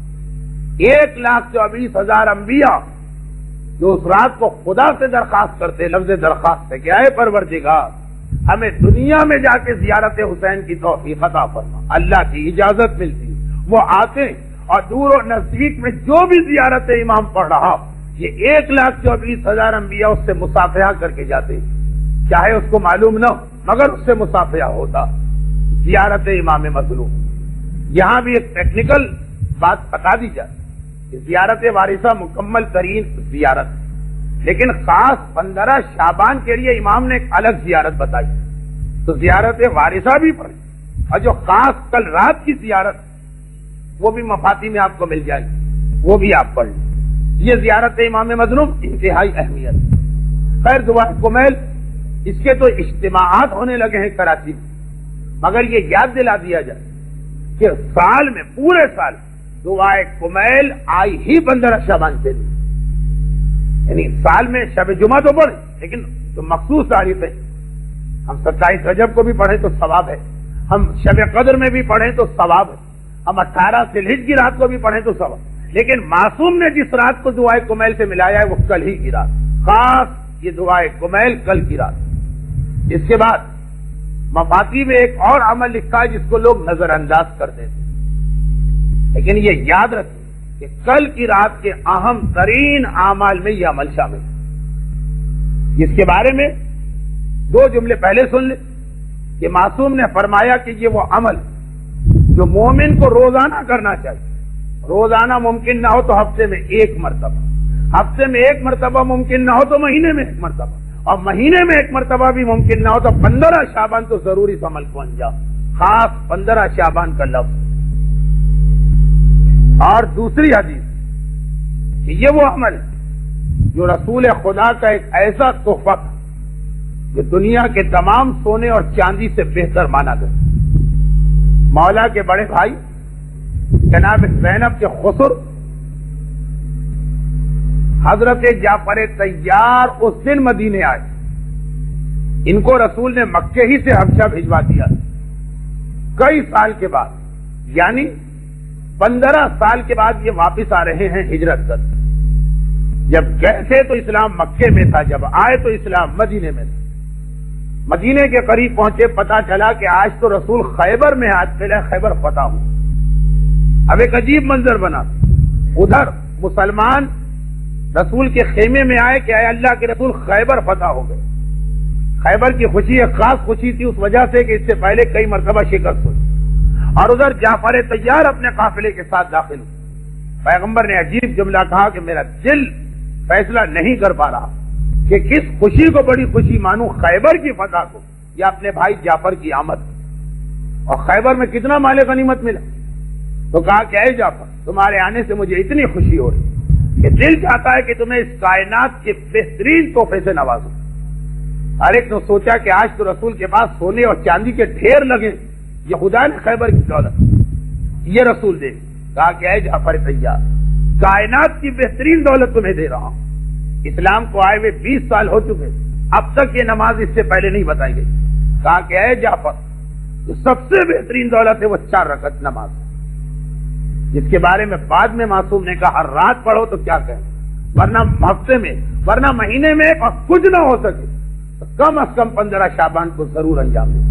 ایک لاکھ چوبیس ہزار انبیاء جو اس رات کو خدا سے درخواست کرتے، لفظ درخواست ہے کہ اے پروردگار ہمیں دنیا میں جا کے زیارت حسین کی توفیق عطا فرما، اللہ کی اجازت ملتی، وہ آتے، اور دور و نزدیک میں جو بھی زیارت امام پڑھ رہا، یہ ایک لاکھ چوبیس ہزار انبیاء اس سے مصافحہ کر کے جاتے، چاہے اس کو معلوم نہ ہو مگر اس سے مصافحہ ہوتا۔ زیارت امام مظلوم، یہاں بھی ایک ٹیکنیکل بات بتا دی جائے کہ زیارت وارثہ مکمل ترین زیارت، لیکن خاص پندرہ شعبان کے لیے امام نے ایک الگ زیارت بتائی، تو زیارت وارثہ بھی پڑھی، اور جو خاص کل رات کی زیارت وہ بھی مفاتی میں آپ کو مل جائے گی، وہ بھی آپ پڑھ لیں۔ یہ زیارت امام مظلوم انتہائی اہمیت۔ خیر، دعا کمیل اس کے تو اجتماعات ہونے لگے ہیں کراچی میں، مگر یہ یاد دلا دیا جائے کہ سال میں پورے سال دعائے کمیل آئی ہی پندرہ شعبان کے لیے، یعنی سال میں شب جمعہ تو پڑھیں لیکن جو مخصوص تاریخ ہے، ہم ستائیس رجب کو بھی پڑھیں تو ثواب ہے، ہم شب قدر میں بھی پڑھیں تو ثواب ہے، ہم اٹھارہ ذی الحجہ کی رات کو بھی پڑھیں تو ثواب، لیکن معصوم نے جس رات کو دعائے کمیل سے ملایا ہے وہ کل ہی کی رات، خاص یہ دعائے کمیل کل کی رات۔ اس کے بعد مفاتی میں ایک اور عمل لکھا ہے جس کو لوگ نظر انداز کر دیتے، لیکن یہ یاد رکھیں کہ کل کی رات کے اہم ترین اعمال میں یہ عمل شامل ہے، جس کے بارے میں دو جملے پہلے سن لیں کہ معصوم نے فرمایا کہ یہ وہ عمل جو مومن کو روزانہ کرنا چاہیے، روزانہ ممکن نہ ہو تو ہفتے میں ایک مرتبہ، ہفتے میں ایک مرتبہ ممکن نہ ہو تو مہینے میں ایک مرتبہ، اور مہینے میں ایک مرتبہ بھی ممکن نہ ہو تو پندرہ شعبان تو ضروری اس عمل کو انجام۔ خاص پندرہ شعبان کا لفظ. اور دوسری حدیث کہ یہ وہ عمل جو رسول خدا کا ایک ایسا تحفہ تھا جو دنیا کے تمام سونے اور چاندی سے بہتر مانا گیا. مولا کے بڑے بھائی جناب زینب کے خسر حضرت جعفر طیار اس دن مدینے آئے. ان کو رسول نے مکے ہی سے حبشہ بھجوا دیا کئی سال کے بعد, یعنی پندرہ سال کے بعد یہ واپس آ رہے ہیں ہجرت کر. جب گئے تھے تو اسلام مکے میں تھا, جب آئے تو اسلام مدینے میں تھا. مدینے کے قریب پہنچے, پتا چلا کہ آج تو رسول خیبر میں, آج پہلے خیبر فتح ہو. اب ایک عجیب منظر بنا. ادھر مسلمان رسول کے خیمے میں آئے کہ اے اللہ کے رسول خیبر فتح ہو گئے. خیبر کی خوشی ایک خاص خوشی تھی اس وجہ سے کہ اس سے پہلے کئی مرتبہ شکست ہوئی. اور ادھر جعفر طیار اپنے قافلے کے ساتھ داخل ہوئے. پیغمبر نے عجیب جملہ کہا کہ میرا دل فیصلہ نہیں کر پا رہا کہ کس خوشی کو بڑی خوشی مانوں, خیبر کی فتح کو یا اپنے بھائی جعفر کی آمد. اور خیبر میں کتنا مال غنیمت ملا. تو کہا کہ اے جعفر تمہارے آنے سے مجھے اتنی خوشی ہو رہی کہ دل چاہتا ہے کہ تمہیں اس کائنات کے بہترین تحفے سے نوازوں. ہر ایک نے سوچا کہ آج تو رسول کے پاس سونے اور چاندی کے ڈھیر لگے, یہ خدا نے خیبر کی دولت یہ رسول دے. کہا کہ اے جعفر طیار کائنات کی بہترین دولت تمہیں دے رہا ہوں. اسلام کو آئے ہوئے بیس سال ہو چکے, اب تک یہ نماز اس سے پہلے نہیں بتائی گئی. کہا کہ اے جعفر جو سب سے بہترین دولت ہے وہ چار رکعت نماز, جس کے بارے میں بعد میں معصوم نے کہا ہر رات پڑھو تو کیا کہیں, ورنہ ہفتے میں ورنہ مہینے میں اور کچھ نہ ہو سکے تو کم از کم پندرہ شعبان کو ضرور انجام دے.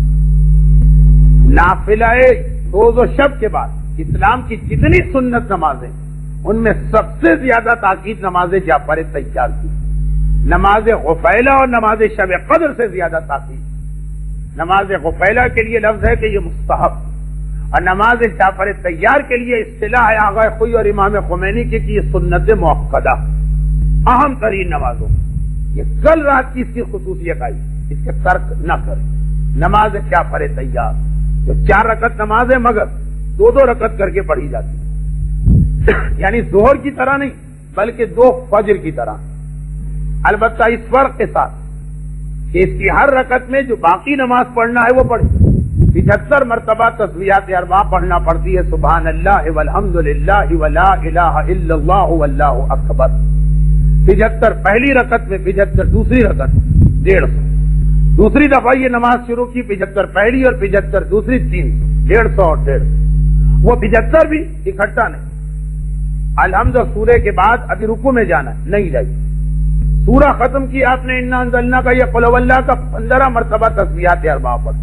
نافلہ روز و شب کے بعد اسلام کی جتنی سنت نمازیں ان میں سب سے زیادہ تاکید نماز جعفر طیار کی. نماز غفیلہ اور نماز شب قدر سے زیادہ تاکید. نماز غفیلہ کے لیے لفظ ہے کہ یہ مستحب, اور نماز جعفر طیار کے لیے اصطلاح ہے آغا خوئی اور امام خمینی کی کہ یہ سنت مؤکدہ, اہم ترین نمازوں. یہ کل رات کی اس کی خصوصیت آئی, اس کے ترک نہ کریں. نماز جعفر طیار جو چار رکعت نماز ہے مگر دو دو رکعت کر کے پڑھی جاتی ہے, یعنی ظہر کی طرح نہیں بلکہ دو فجر کی طرح. البتہ اس فرق کے ساتھ کہ اس کی ہر رکعت میں جو باقی نماز پڑھنا ہے وہ پڑھے. پچہتر مرتبہ تسبیحات اربعہ پڑھنا پڑتی ہے, سبحان اللہ والحمد للہ ولا الہ الا اللہ واللہ اکبر. پچہتر پہلی رکعت میں, پچہتر دوسری رکعت ڈیڑھ سو. دوسری دفعہ یہ نماز شروع کی, پچہتر پہلی اور پچہتر دوسری, تین سو, ڈیڑھ سو اور ڈیڑھ سو. وہ پچہتر بھی اکٹھا نہیں. الحمد سورہ کے بعد ابھی رکوع میں جانا ہے, نہیں جائے. سورہ ختم کی آپ نے انا انزلنا کا یہ قل واللہ کا پندرہ مرتبہ تسبیحات اربعہ پڑھ.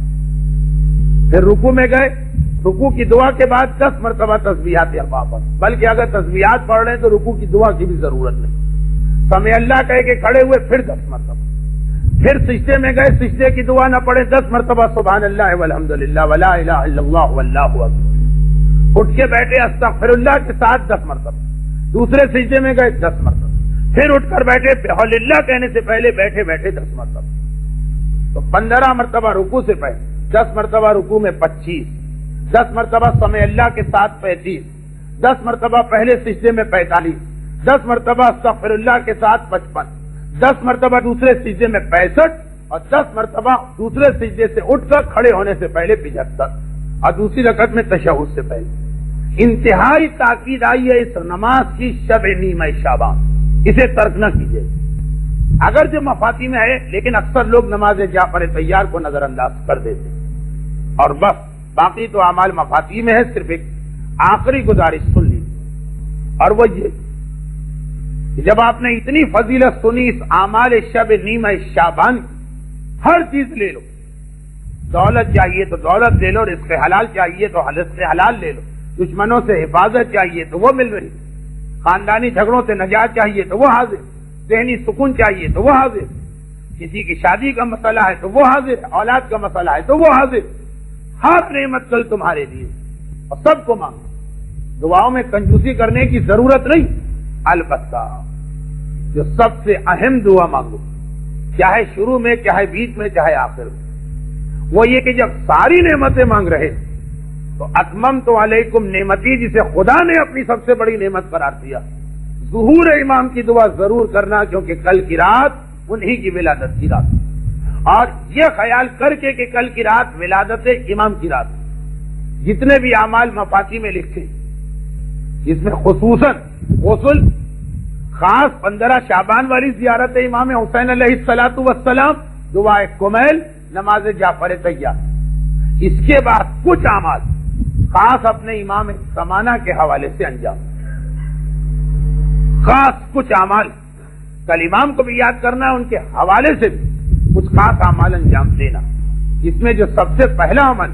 پھر رکوع میں گئے, رکوع کی دعا کے بعد دس مرتبہ تسبیحات اربعہ پڑھ. بلکہ اگر تسبیحات پڑھ رہے ہیں تو رکوع کی دعا کی بھی ضرورت نہیں. سمع اللہ کہہ کے کھڑے ہوئے پھر دس مرتبہ. پھر سجدے میں گئے, سجدے کی دعا نہ پڑھے, دس مرتبہ سبحان اللہ والحمد للہ ولا الہ الا اللہ واللہ اکبر. اٹھ کے بیٹھے استغفر اللہ کے ساتھ دس مرتبہ. دوسرے سجدے میں گئے دس مرتبہ. پھر اٹھ کر بیٹھے بحول اللہ کہنے سے پہلے بیٹھے بیٹھے دس مرتبہ. تو پندرہ مرتبہ رکوع سے پہلے, دس مرتبہ رکوع میں پچیس, دس مرتبہ سمع اللہ کے ساتھ پینتیس, دس مرتبہ پہلے سجدے میں پینتالیس, دس مرتبہ استغفر اللہ کے ساتھ پچپن, دس مرتبہ دوسرے سجدے میں پینسٹھ, اور دس مرتبہ دوسرے سجدے سے اٹھ کر کھڑے ہونے سے پہلے پچہتر, اور دوسری رکعت میں تشہد سے پہلے. انتہائی تاکید آئی ہے اس نماز کی شب نیمہ شعبان, اسے ترک نہ کیجیے. اگر جو مفاتی میں ہے لیکن اکثر لوگ نماز جعفر طیار کو نظر انداز کر دیتے اور بس باقی تو اعمال مفاتی میں ہے. صرف ایک آخری گزارش سن لی, اور وہ یہ جب آپ نے اتنی فضیلت سنی اس اعمال شب نیمہ شعبان, ہر چیز لے لو. دولت چاہیے تو دولت لے لو, رزق حلال چاہیے تو رزق حلال لے لو, دشمنوں سے حفاظت چاہیے تو وہ مل رہی, خاندانی جھگڑوں سے نجات چاہیے تو وہ حاضر, ذہنی سکون چاہیے تو وہ حاضر, کسی کی شادی کا مسئلہ ہے تو وہ حاضر, اولاد کا مسئلہ ہے تو وہ حاضر. ہر نعمت کل تمہارے لیے, اور سب کو مانگو. دعاؤں میں کنجوسی کرنے کی ضرورت نہیں, البتہ جو سب سے اہم دعا مانگو, چاہے شروع میں, چاہے بیچ میں, چاہے آخر میں, وہ یہ کہ جب ساری نعمتیں مانگ رہے تو اتممت علیکم نعمتی، جسے خدا نے اپنی سب سے بڑی نعمت قرار دیا، ظہور امام کی دعا ضرور کرنا، کیونکہ کل کی رات انہی کی ولادت کی رات، اور یہ خیال کر کے کہ کل کی رات ولادت امام کی رات، جتنے بھی اعمال مفاتی میں لکھے، جس میں خصوصاً غسل، خاص پندرہ شعبان والی زیارت امام حسین علیہ الصلوۃ والسلام، دعائے کمیل، نماز جعفر طیار، اس کے بعد کچھ اعمال خاص اپنے امام زمانہ کے حوالے سے انجام، خاص کچھ اعمال کل امام کو بھی یاد کرنا، ان کے حوالے سے بھی کچھ خاص اعمال انجام دینا، جس میں جو سب سے پہلا عمل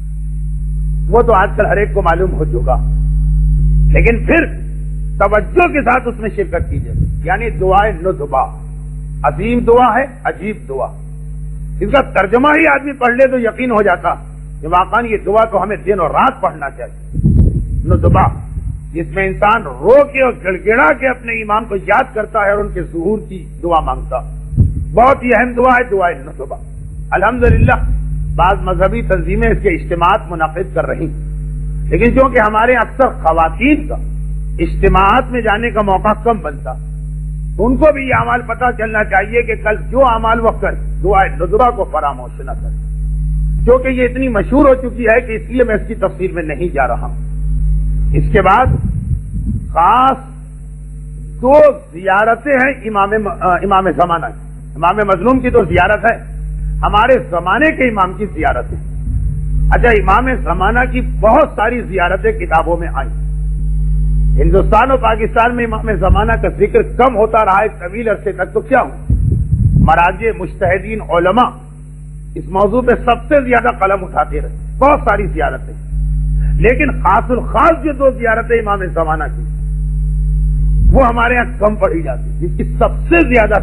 وہ تو آج کل ہر ایک کو معلوم ہو چکا، لیکن پھر توجہ کے ساتھ اس میں شرکت کیجیے، یعنی دعائے ندبہ، عظیم دعا ہے، عجیب دعا، اس کا ترجمہ ہی آدمی پڑھ لے تو یقین ہو جاتا کہ واقعا یہ دعا تو ہمیں دن اور رات پڑھنا چاہیے۔ ندبہ، جس میں انسان رو کے اور گڑ گڑا کے اپنے امام کو یاد کرتا ہے اور ان کے ظہور کی دعا مانگتا، بہت ہی اہم دعا ہے دعائے ندبہ۔ الحمدللہ بعض مذہبی تنظیمیں اس کے اجتماعات منعقد کر رہی، لیکن چونکہ ہمارے اکثر خواتین کا اجتماعات میں جانے کا موقع کم بنتا، ان کو بھی یہ اعمال پتہ چلنا چاہیے کہ کل جو اعمال وہ کریں دعائے ندبہ کو فراموش نہ کریں، کیونکہ یہ اتنی مشہور ہو چکی ہے کہ اس لیے میں اس کی تفصیل میں نہیں جا رہا ہوں۔ اس کے بعد خاص دو زیارتیں ہیں امام امام زمانہ کی، امام مظلوم کی تو زیارت ہے، ہمارے زمانے کے امام کی زیارت ہے۔ اچھا، امام زمانہ کی بہت ساری زیارتیں کتابوں میں آئیں، ہندوستان اور پاکستان میں امام زمانہ کا ذکر کم ہوتا رہا ہے طویل عرصے تک، تو کیا ہوں مراجع مجتہدین علماء اس موضوع پہ سب سے زیادہ قلم اٹھاتے رہے، بہت ساری زیارتیں، لیکن خاص الخاص جو دو زیارتیں امام زمانہ کی وہ ہمارے یہاں کم پڑھی جاتی، جس کی سب سے زیادہ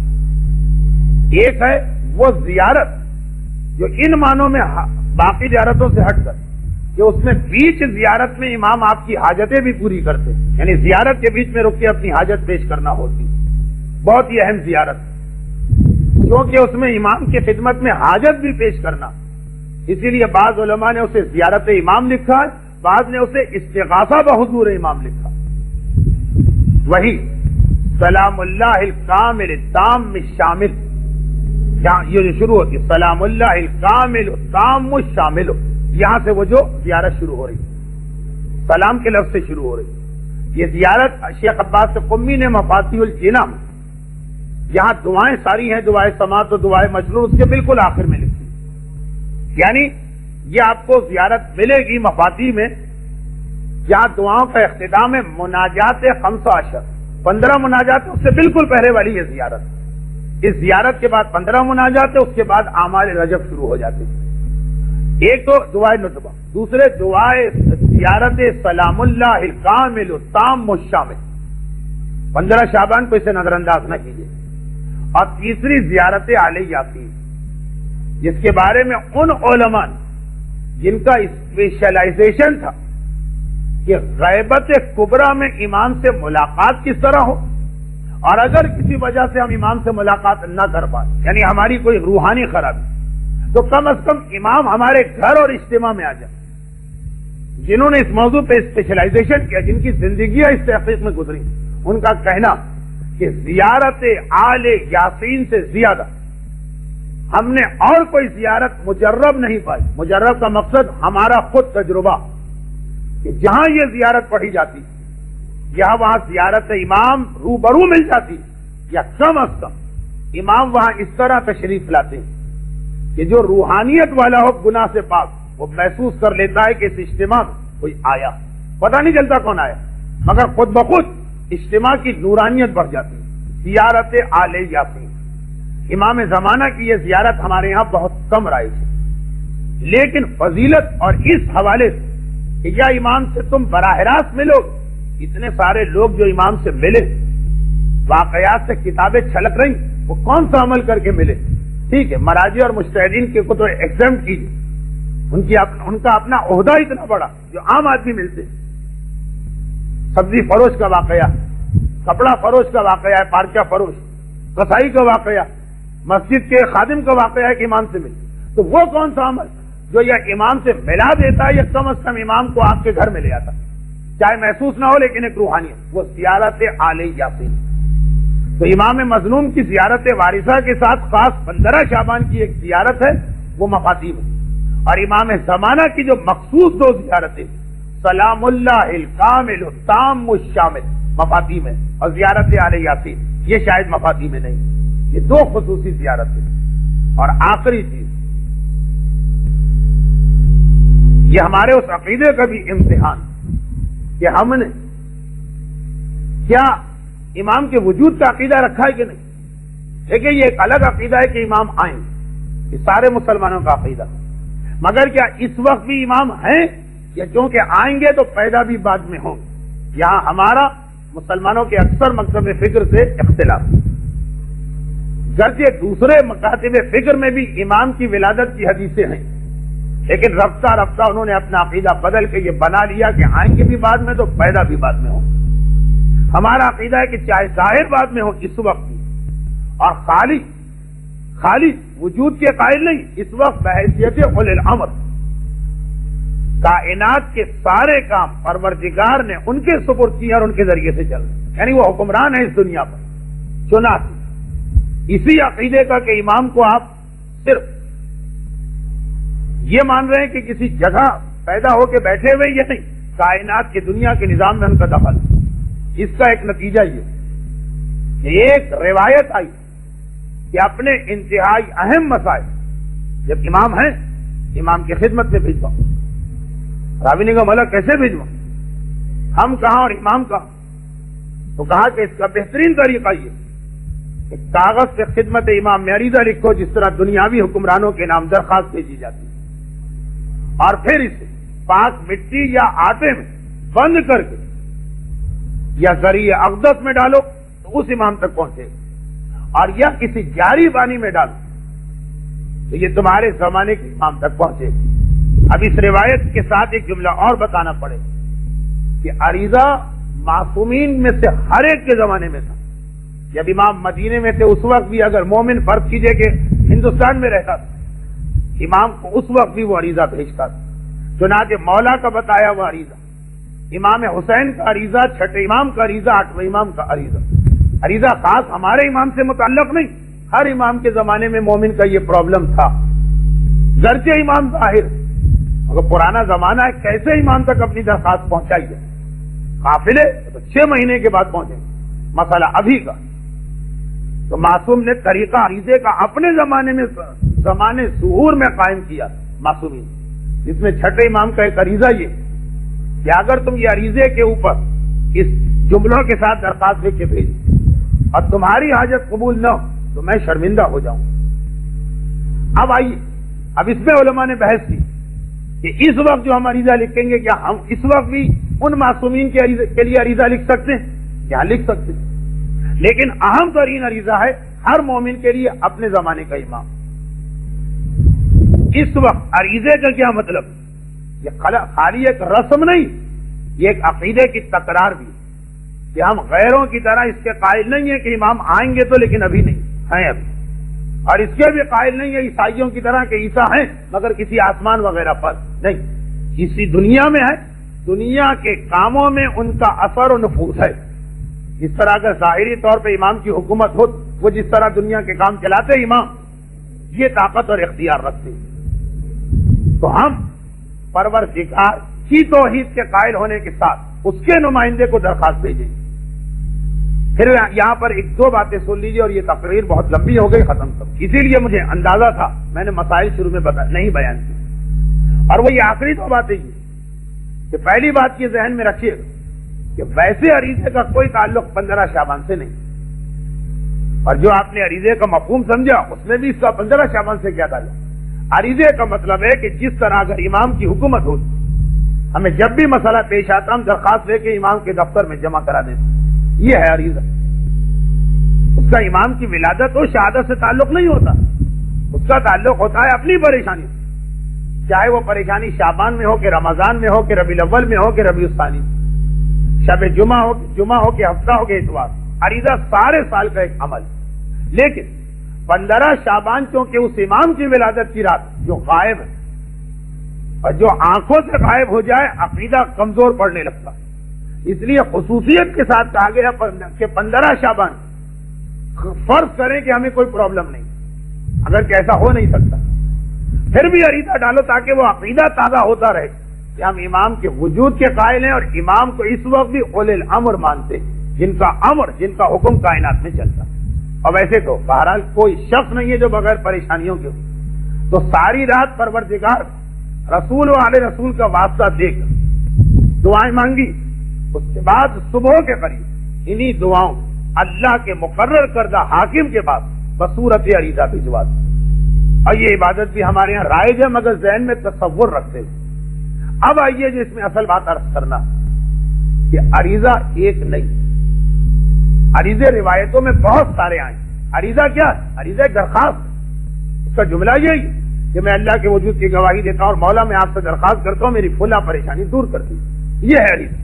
تاکید، ایک ہے وہ زیارت جو ان معنوں میں باقی زیارتوں سے ہٹ کر کہ اس میں بیچ زیارت میں امام آپ کی حاجتیں بھی پوری کرتے، یعنی زیارت کے بیچ میں رک کے اپنی حاجت پیش کرنا ہوتی، بہت ہی اہم زیارت، کیونکہ اس میں امام کی خدمت میں حاجت بھی پیش کرنا، اسی لیے بعض علماء نے اسے زیارت امام لکھا ہے، بعض نے اسے استغاثہ بحضور امام لکھا۔ وہی سلام اللہ الکامل التام شامل، یہ جو شروع ہوتی ہے سلام اللہ الکامل التام شامل، یہاں سے وہ جو زیارت شروع ہو رہی، سلام کے لفظ سے شروع ہو رہی، یہ زیارت شیخ عباس قمی نے مفاتیح الجنہ، یہاں دعائیں ساری ہیں، دعائے سماعت و دعائے مجنون اس کے بالکل آخر میں لکھی، یعنی یہ آپ کو زیارت ملے گی مفاتیح میں، جہاں دعاؤں کا اختتام ہے مناجات خمسہ عشر، پندرہ مناجات، اس سے بالکل پہلے والی یہ زیارت، اس زیارت کے بعد پندرہ مناجات ہے، اس کے بعد اعمال رجب شروع ہو جاتے ہیں، ایک تو دعائے ندبہ، دوسرے دعائے زیارت سلام اللہ الکامل التام الشامل، پندرہ شعبان کو اسے نظر انداز نہ کیجیے، اور تیسری زیارت آل یاسین، جس کے بارے میں ان علماء جن کا اسپیشلائزیشن تھا کہ غیبت کبریٰ میں امام سے ملاقات کس طرح ہو، اور اگر کسی وجہ سے ہم امام سے ملاقات نہ کر پائیں، یعنی ہماری کوئی روحانی خرابی، تو کم از کم امام ہمارے گھر اور اجتماع میں آ جائے، جنہوں نے اس موضوع پہ اسپیشلائزیشن کیا، جن کی زندگیاں اس تحقیق میں گزری، ان کا کہنا کہ زیارت آل یاسین سے زیادہ ہم نے اور کوئی زیارت مجرب نہیں پائی، مجرب کا مقصد ہمارا خود تجربہ، کہ جہاں یہ زیارت پڑھی جاتی یا وہاں زیارت امام روبرو مل جاتی، یا کم از کم امام وہاں اس طرح تشریف لاتے کہ جو روحانیت والا ہو گناہ سے پاک، وہ محسوس کر لیتا ہے کہ اس اجتماع میں کوئی آیا، پتہ نہیں چلتا کون آیا، مگر خود بخود اجتماع کی نورانیت بڑھ جاتی۔ زیارت آل یاسین، امام زمانہ کی یہ زیارت ہمارے یہاں بہت کم رائج ہے، لیکن فضیلت اور اس حوالے سے کہ یا امام سے تم براہ راست ملو، اتنے سارے لوگ جو امام سے ملے، واقعات سے کتابیں چھلک رہی، وہ کون سا عمل کر کے ملے؟ ٹھیک ہے، مراجع اور مجتہدین کے کو تو ایگزمپٹ کیجیے، ان کی ان کا اپنا عہدہ اتنا بڑا جو عام آدمی ملتے، سبزی فروش کا واقعہ، کپڑا فروش کا واقعہ ہے، پارچہ فروش، کسائی کا واقعہ، مسجد کے خادم کا واقعہ ہے کہ امام سے ملے، تو وہ کون سا عمل جو یہ امام سے ملا دیتا ہے یا کم از کم امام کو آپ کے گھر میں لے آتا، چاہے محسوس نہ ہو لیکن ایک روحانیت، وہ زیارت آل یاسین۔ تو امام مظلوم کی زیارت وارثہ کے ساتھ خاص پندرہ شعبان کی ایک زیارت ہے، وہ مفاتیح ہے، اور امام زمانہ کی جو مخصوص دو زیارتیں، سلام اللہ الکامل التام الشامل مفاتیح میں، اور زیارت آل یاسین یہ شاید مفاتیح میں نہیں، یہ دو خصوصی زیارتیں۔ اور آخری چیز، یہ ہمارے اس عقیدے کا بھی امتحان کہ ہم نے کیا امام کے وجود کا عقیدہ رکھا ہے کہ نہیں۔ دیکھیں یہ ایک الگ عقیدہ ہے کہ امام آئیں، یہ سارے مسلمانوں کا عقیدہ، مگر کیا اس وقت بھی امام ہیں، یا چونکہ آئیں گے تو پیدا بھی بعد میں ہوں گے؟ یہاں ہمارا مسلمانوں کے اکثر مکتب فکر سے اختلاف، گرچہ دوسرے مکاتب فکر میں بھی امام کی ولادت کی حدیثیں ہیں، لیکن رفتہ رفتہ انہوں نے اپنا عقیدہ بدل کے یہ بنا لیا کہ آئیں گے بھی بعد میں تو پیدا بھی بعد میں ہوں۔ ہمارا عقیدہ ہے کہ چاہے ظاہر بعد میں ہو اس وقت بھی، اور خالی خالی وجود کے قائل نہیں، اس وقت بحیثیت اولی الامر کائنات کے سارے کام پروردگار نے ان کے سپرد کیے اور ان کے ذریعے سے چل رہے، یعنی وہ حکمران ہے اس دنیا پر۔ چنانچہ اسی عقیدے کا کہ امام کو آپ صرف یہ مان رہے ہیں کہ کسی جگہ پیدا ہو کے بیٹھے ہوئے، یہ نہیں، کائنات کی دنیا کے نظام میں ان کا دخل۔ اس کا ایک نتیجہ یہ کہ ایک روایت آئی کہ اپنے انتہائی اہم مسائل جب امام ہیں امام کی خدمت میں بھیجواؤں۔ راوی نے کہا مولا کیسے بھیجواؤں، ہم کہاں اور امام کہاں؟ تو کہا کہ اس کا بہترین طریقہ یہ کہ کاغذ سے خدمت امام میں عریضہ لکھو، جس طرح دنیاوی حکمرانوں کے نام درخواست بھیجی جاتی ہے، اور پھر اسے پاک مٹی یا آٹے میں بند کر کے یا ذریعہ اقدس میں ڈالو تو اس امام تک پہنچے گا، اور یا کسی جاری بانی میں ڈالو تو یہ تمہارے زمانے کے امام تک پہنچے گا۔ اب اس روایت کے ساتھ ایک جملہ اور بتانا پڑے کہ عریضہ معصومین میں سے ہر ایک کے زمانے میں تھا۔ جب امام مدینے میں تھے اس وقت بھی اگر مومن فرض کیجئے کہ ہندوستان میں رہتا تھا، امام کو اس وقت بھی وہ عریضہ بھیجتا تھا۔ چنانچہ مولا کا بتایا ہوا عریضہ، امام حسین کا عریضہ، چھٹے امام کا عریضہ، آٹھویں امام کا عریضہ۔ عریضہ خاص ہمارے امام سے متعلق نہیں، ہر امام کے زمانے میں مومن کا یہ پرابلم تھا، گرچہ امام ظاہر مگر پرانا زمانہ ہے، کیسے امام تک اپنی درخواست پہنچائی ہے؟ قافلے تو چھ مہینے کے بعد پہنچے، مسئلہ ابھی کا۔ تو معصوم نے طریقہ عریضے کا اپنے زمانے میں زمانے ظہور میں قائم کیا معصومین، جس میں چھٹے امام کا ایک عریضہ یہ کہ اگر تم یہ عریضے کے اوپر اس جملوں کے ساتھ درخواست لکھ کے بھیج اور تمہاری حاجت قبول نہ ہو تو میں شرمندہ ہو جاؤں۔ اب آئیے، اب اس میں علماء نے بحث کی کہ اس وقت جو ہم عریضہ لکھیں گے کیا ہم اس وقت بھی ان معصومین کے عریضے کے لیے عریضہ لکھ سکتے ہیں؟ کیا لکھ سکتے ہیں، لیکن اہم ترین عریضہ ہے ہر مومن کے لیے اپنے زمانے کا امام۔ اس وقت عریضے کا کیا مطلب؟ یہ خالی ایک رسم نہیں، یہ ایک عقیدے کی تکرار بھی کہ ہم غیروں کی طرح اس کے قائل نہیں ہیں کہ امام آئیں گے تو لیکن ابھی نہیں ہیں ابھی، اور اس کے بھی قائل نہیں ہے عیسائیوں کی طرح کہ عیسیٰ ہیں مگر کسی آسمان وغیرہ پر نہیں، اسی دنیا میں ہے، دنیا کے کاموں میں ان کا اثر و نفوذ ہے۔ جس طرح اگر ظاہری طور پہ امام کی حکومت ہو، وہ جس طرح دنیا کے کام چلاتے امام یہ طاقت اور اختیار رکھتے، تو ہم پروردگار کی توحید کے قائل ہونے کے ساتھ اس کے نمائندے کو درخواست بھیجیں۔ پھر یہاں پر ایک دو باتیں سن لیجیے، اور یہ تقریر بہت لمبی ہو گئی، ختم کر، اسی لیے مجھے اندازہ تھا، میں نے مسائل شروع میں بتا نہیں بیان کی، اور وہ یہ آخری دو باتیں یہ کہ پہلی بات یہ ذہن میں رکھیے کہ ویسے عریضے کا کوئی تعلق پندرہ شعبان سے نہیں، اور جو آپ نے عریضے کا مفہوم سمجھا اس میں بھی اس کا پندرہ شعبان سے کیا تعلق؟ عریضے کا مطلب ہے کہ جس طرح اگر امام کی حکومت ہو، ہمیں جب بھی مسئلہ پیش آتا ہم درخواست لے کے امام کے دفتر میں جمع کرا دیتے، یہ ہے عریضہ۔ اس کا امام کی ولادت و شہادت سے تعلق نہیں ہوتا، اس کا تعلق ہوتا ہے اپنی پریشانی سے، چاہے وہ پریشانی شعبان میں ہو کہ رمضان میں ہو کہ ربیع الاول میں ہو کہ ربیع الثانی، شب جمعہ ہو جمعہ ہو کہ ہفتہ ہو کہ اتوار۔ عریضہ سارے سال کا ایک عمل، لیکن پندرہ شعبان چونکہ اس امام کی ولادت کی رات جو غائب ہے، اور جو آنکھوں سے غائب ہو جائے عقیدہ کمزور پڑنے لگتا، اس لیے خصوصیت کے ساتھ کہا گیا کہ پندرہ شعبان، فرض کریں کہ ہمیں کوئی پرابلم نہیں، اگر کہ ایسا ہو نہیں سکتا پھر بھی عریضہ ڈالو تاکہ وہ عقیدہ تازہ ہوتا رہے کہ ہم امام کے وجود کے قائل ہیں اور امام کو اس وقت بھی اولے الامر مانتے، جن کا امر، جن کا حکم کائنات میں چلتا۔ اور ویسے تو بہرحال کوئی شخص نہیں ہے جو بغیر پریشانیوں کے ہو، تو ساری رات پروردگار رسول و آل رسول کا واسطہ دے کر دعائیں مانگی، اس کے بعد صبح کے قریب انہی دعاؤں اللہ کے مقرر کردہ حاکم کے پاس بصورت عریضہ بھجوا دی۔ اور یہ عبادت بھی ہمارے یہاں رائج ہے، مگر ذہن میں تصور رکھتے ہیں۔ اب آئیے جو اس میں اصل بات عرض کرنا کہ عریضہ ایک نہیں، عریضے روایتوں میں بہت سارے آئے۔ عریضہ کیا ہے؟ عریضہ ایک درخواست، اس کا جملہ یہی کہ میں اللہ کے وجود کی گواہی دیتا ہوں اور مولا میں آپ سے درخواست کرتا ہوں میری فلاں پریشانی دور کر دی، یہ ہے عریضہ۔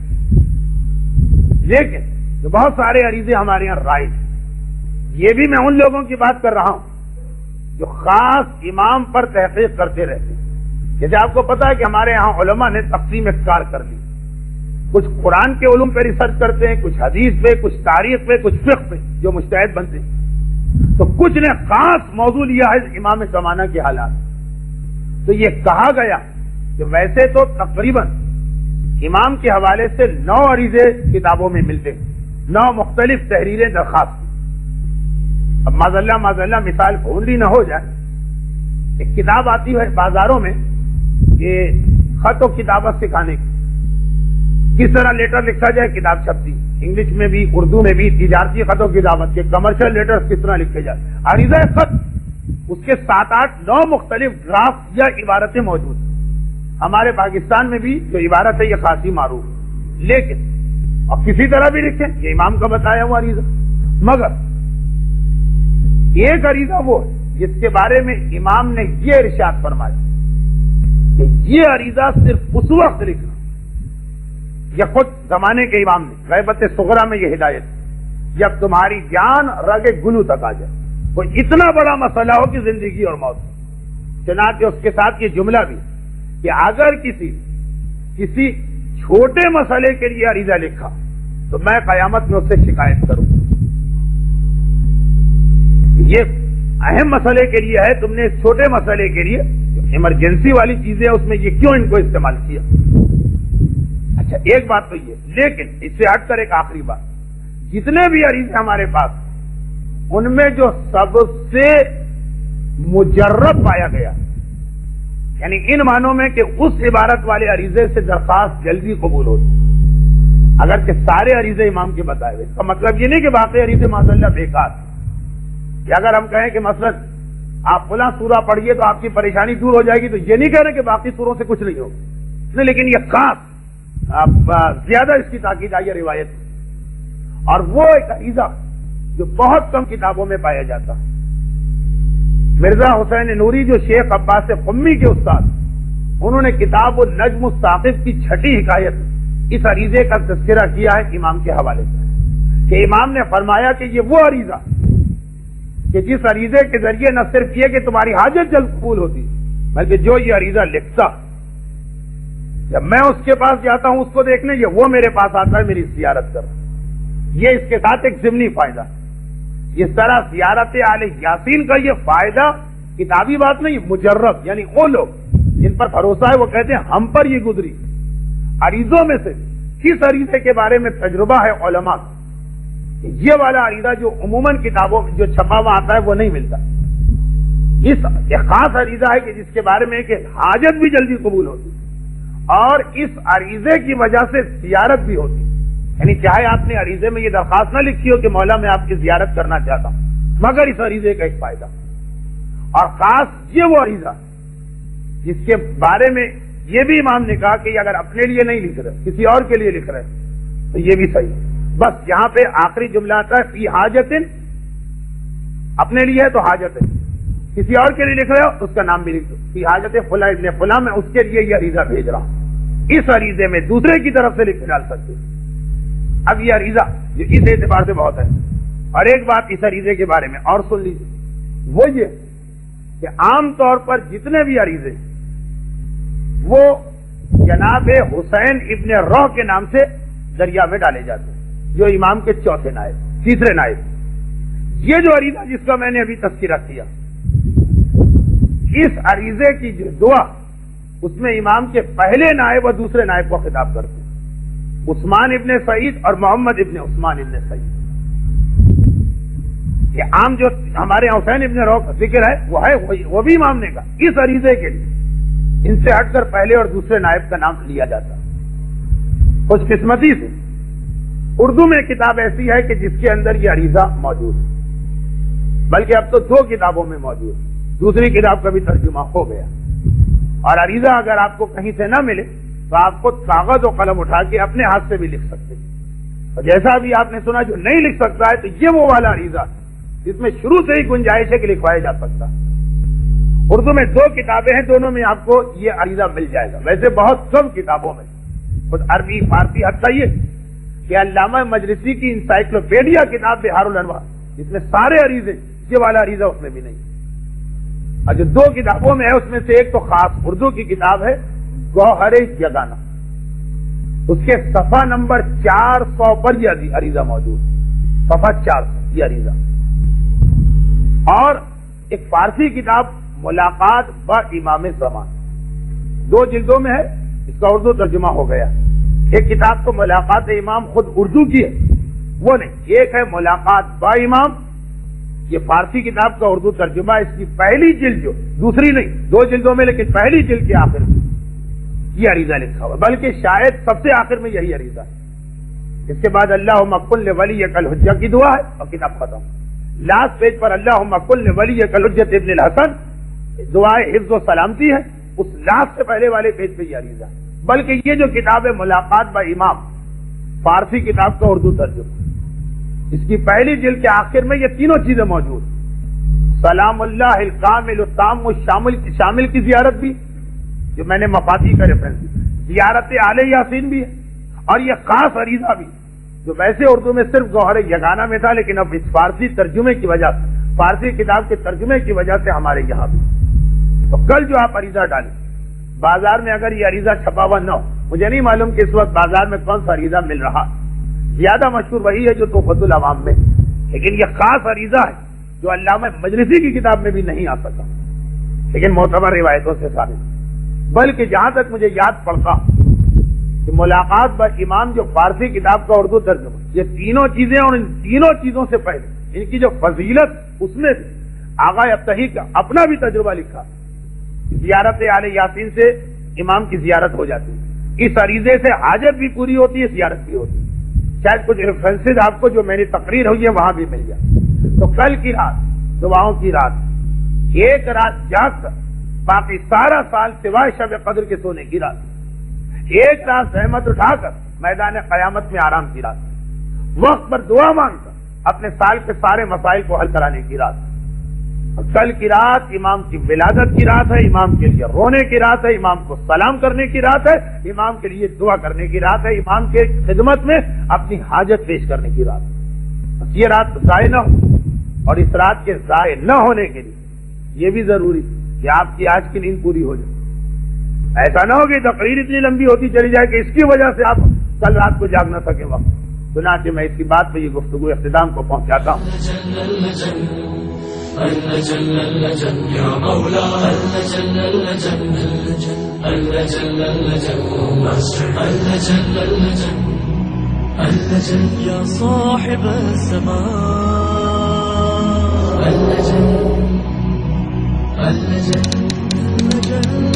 لیکن جو بہت سارے عریضے ہمارے یہاں رائج، یہ بھی میں ان لوگوں کی بات کر رہا ہوں جو خاص امام پر تحقیق کرتے رہتے ہیں۔ جیسے آپ کو پتا ہے کہ ہمارے یہاں علماء نے تقسیم کار کر لی، کچھ قرآن کے علوم پہ ریسرچ کرتے ہیں، کچھ حدیث پہ، کچھ تاریخ پہ، کچھ فقہ پہ جو مجتہد بنتے ہیں، تو کچھ نے خاص موضوع لیا ہے امام زمانہ کے حالات۔ تو یہ کہا گیا کہ ویسے تو تقریباً امام کے حوالے سے نو عریضے کتابوں میں ملتے ہیں، نو مختلف تحریریں درخواست۔ اب معذاللہ معذاللہ مثال بھونڈی نہ ہو جائے، ایک کتاب آتی ہے بازاروں میں یہ خط و کتابت سکھانے کی، کس طرح لیٹر لکھا جائے، کتاب چھپتی انگلش میں بھی اردو میں بھی، تجارتی خط و کتابت کے کمرشل لیٹر کس طرح لکھے جائے، عریضہ خط، اس کے سات آٹھ نو مختلف ڈرافٹ یا عبارتیں موجود ہیں۔ ہمارے پاکستان میں بھی جو عبارت ہے یہ خاصی معروف ہے، لیکن اب کسی طرح بھی لکھیں یہ امام کا بتایا ہوا عریضہ، مگر ایک عریضہ وہ جس کے بارے میں امام نے یہ ارشاد فرمایا کہ یہ عریضہ صرف اس وقت لکھنا، یہ خود زمانے کے امام نے غیبت صغرا میں یہ ہدایت، جب تمہاری جان رگ گلو تک آ جائے، کوئی اتنا بڑا مسئلہ ہو کہ زندگی اور موت۔ چنانچہ اس کے ساتھ یہ جملہ بھی کہ اگر کسی کسی چھوٹے مسئلے کے لیے عریضہ لکھا تو میں قیامت میں اس سے شکایت کروں، یہ اہم مسئلے کے لیے ہے، تم نے اس چھوٹے مسئلے کے لیے ایمرجنسی والی چیزیں اس میں یہ کیوں ان کو استعمال کیا۔ اچھا ایک بات تو یہ، لیکن اس سے ہٹ کر ایک آخری بات، جتنے بھی عریضے ہمارے پاس ان میں جو سب سے مجرب پایا گیا، یعنی ان معنوں میں کہ اس عبارت والے عریضے سے درخواست جلدی قبول ہوتی، اگر کہ سارے عریضے امام کے بتائے ہوئے، اس کا مطلب یہ نہیں کہ باقی عریضے معذاللہ بیکار، یا اگر ہم کہیں کہ مثلا آپ فلاں سورہ پڑھیے تو آپ کی پریشانی دور ہو جائے گی، تو یہ نہیں کہہ رہے کہ باقی سوروں سے کچھ نہیں ہوگا نہیں، لیکن یہ خاص زیادہ اس کی تاکید آئی ہے روایت میں، اور وہ ایک عریضہ جو بہت کم کتابوں میں پایا جاتا ہے۔ مرزا حسین نوری جو شیخ عباس قمی کے استاد، انہوں نے کتاب النجم الثاقب کی چھٹی حکایت اس عریضے کا تذکرہ کیا ہے امام کے حوالے سے، کہ امام نے فرمایا کہ یہ وہ عریضہ کہ جس عریضے کے ذریعے نہ صرف یہ کہ تمہاری حاجت جلد قبول ہوتی، بلکہ جو یہ عریضہ لکھتا، جب میں اس کے پاس جاتا ہوں اس کو دیکھنے، یہ وہ میرے پاس آتا ہے میری زیارت کر، یہ اس کے ساتھ ایک ضمنی فائدہ۔ اس طرح زیارت آل یاسین کا یہ فائدہ کتابی بات نہیں، مجرب، یعنی وہ لوگ جن پر بھروسہ ہے وہ کہتے ہیں ہم پر یہ گزری۔ عریضوں میں سے کس عریضے کے بارے میں تجربہ ہے علماء، یہ والا عریضہ جو عموماً کتابوں جو چھپا ہوا آتا ہے وہ نہیں ملتا، اس ایک خاص عریضہ ہے کہ جس کے بارے میں کہ حاجت بھی جلدی قبول ہوتی اور اس عریضے کی وجہ سے زیارت بھی ہوتی، یعنی چاہے آپ نے عریضے میں یہ درخواست نہ لکھی ہو کہ مولا میں آپ کی زیارت کرنا چاہتا ہوں، مگر اس عریضے کا ایک فائدہ، اور خاص یہ وہ عریضہ جس کے بارے میں یہ بھی امام نے کہا کہ اگر اپنے لیے نہیں لکھ رہے کسی اور کے لیے لکھ رہے تو یہ بھی صحیح۔ بس یہاں پہ آخری جملہ آتا ہے فی حاجت، اپنے لیے ہے تو حاجت ہے، کسی اور کے لیے لکھ رہے ہو اس کا نام بھی لکھ دو، فی حاجت فلاں ابن فلاں، میں اس کے لیے یہ عریضہ بھیج رہا ہوں، اس عریضے میں دوسرے کی طرف سے لکھ ڈال سکتے۔ اب یہ عریضہ جو اس اعتبار سے بہت ہے، اور ایک بات اس عریضے کے بارے میں اور سن لیجیے وہ یہ کہ عام طور پر جتنے بھی عریضے وہ جناب حسین ابن روح کے نام سے دریا میں ڈالے جاتے ہیں، جو امام کے چوتھے نائب، تیسرے نائب۔ یہ جو عریضہ جس کا میں نے ابھی تذکرہ کیا، اس عریضے کی جو دعا، اس میں امام کے پہلے نائب اور دوسرے نائب کو خطاب کرتے ہیں، عثمان ابن سعید اور محمد ابن عثمان ابن سعید۔ یہ عام جو ہمارے حسین ابن روح کا ذکر ہے وہ ہے وہ بھی امام نے کہا، اس عریضے کے لیے ان سے ہٹ کر پہلے اور دوسرے نائب کا نام لیا جاتا۔ خوش قسمتی سے اردو میں کتاب ایسی ہے کہ جس کے اندر یہ عریضہ موجود ہے، بلکہ اب تو دو کتابوں میں موجود ہے، دوسری کتاب کا بھی ترجمہ ہو گیا۔ اور عریضہ اگر آپ کو کہیں سے نہ ملے تو آپ کو کاغذ و قلم اٹھا کے اپنے ہاتھ سے بھی لکھ سکتے ہیں، اور جیسا بھی آپ نے سنا جو نہیں لکھ سکتا ہے تو یہ وہ والا عریضہ جس میں شروع سے ہی گنجائش ہے کہ لکھوایا جا سکتا ہے۔ اردو میں دو کتابیں ہیں، دونوں میں آپ کو یہ عریضہ مل جائے گا، ویسے بہت کم کتابوں میں، خود عربی فارسی حتیٰ یہ کہ علامہ مجلسی کی انسائکلوپیڈیا کتاب بہار الانوار، جس میں سارے عریضے، یہ والا عریضہ اس میں بھی نہیں۔ اور جو دو کتابوں میں ہے اس میں سے ایک تو خاص اردو کی کتاب ہے گوہر یگانہ، اس کے صفحہ نمبر چار سو پر یہ عریضہ موجود، صفحہ چار سو یہ عریضہ۔ اور ایک فارسی کتاب ملاقات با امام زمان، دو جلدوں میں ہے، اس کا اردو ترجمہ ہو گیا۔ ایک کتاب تو ملاقات امام خود اردو کی ہے، وہ نہیں، ایک ہے ملاقات با امام، یہ فارسی کتاب کا اردو ترجمہ، اس کی پہلی جلد جو، دوسری نہیں، دو جلدوں میں لیکن پہلی جلد کے آخر میں یہ عریضہ لکھا ہوا، بلکہ شاید سب سے آخر میں یہی عریضہ ہے۔ اس کے بعد اللہم کل ولیک الحجہ کی دعا ہے اور کتاب ختم۔ لاسٹ پیج پر اللہم کل ولیک الحجۃ ابن الحسن دعائے حفظ و سلامتی ہے، اس لاسٹ سے پہلے والے پیج پہ یہ عریضہ ہے۔ بلکہ یہ جو کتاب ہے ملاقات با امام، فارسی کتاب کا اردو ترجمہ، اس کی پہلی جلد کے آخر میں یہ تینوں چیزیں موجود، سلام اللہ الکامل التام شامل شامل کی زیارت بھی، جو میں نے مفاتیح کا ریفرنس دی، زیارت آل یاسین بھی ہے، اور یہ خاص عریضہ بھی جو ویسے اردو میں صرف گوہر یگانہ میں تھا، لیکن اب اس فارسی ترجمے کی وجہ سے، فارسی کتاب کے ترجمے کی وجہ سے ہمارے یہاں بھی۔ تو کل جو آپ عریضہ ڈالیں، بازار میں اگر یہ عریضہ چھپا ہوا نہ ہو، مجھے نہیں معلوم کہ اس وقت بازار میں کون سا عریضہ مل رہا، زیادہ مشہور وہی ہے جو تحفۃ العوام میں، لیکن یہ خاص عریضہ ہے جو علامہ مجلسی کی کتاب میں بھی نہیں آ سکا، لیکن معتبر روایتوں سے ثابت۔ بلکہ جہاں تک مجھے یاد پڑتا کہ ملاقات با امام جو فارسی کتاب کا اردو ترجمہ، یہ تینوں چیزیں، اور ان تینوں چیزوں سے پہلے ان کی جو فضیلت، اس میں سے آغا ابتہی کا اپنا بھی تجربہ لکھا، زیارت آل یاسین سے امام کی زیارت ہو جاتی ہے، اس عریضے سے حاجت بھی پوری ہوتی ہے، زیارت بھی ہوتی ہے۔ شاید کچھ ریفرنسز آپ کو جو میری تقریر ہوئی ہے وہاں بھی مل جائے۔ تو کل کی رات، دعاؤں کی رات، ایک رات جاگ کر باقی سارا سال سوائے شب قدر کے سونے کی رات، ایک رات زحمت اٹھا کر میدان قیامت میں آرام کی رات، وقت پر دعا مانگ کر اپنے سال کے سارے مسائل کو حل کرانے کی رات۔ اور کل کی رات امام کی ولادت کی رات ہے، امام کے لیے رونے کی رات ہے، امام کو سلام کرنے کی رات ہے، امام کے لیے دعا کرنے کی رات ہے، امام کے خدمت میں اپنی حاجت پیش کرنے کی رات ہے۔ یہ رات ضائع نہ ہو، اور اس رات کے ضائع نہ ہونے کے لیے یہ بھی ضروری کہ آپ کی آج کی نیند پوری ہو جائے۔ ایسا نہ ہو کہ تقریر اتنی لمبی ہوتی چلی جائے کہ اس کی وجہ سے آپ کل رات کو جاگ نہ سکیں وقت۔ چنانچہ میں اس کی بات پہ یہ گفتگو اختتام کو پہنچاتا ہوں۔ يا صاحب الزمان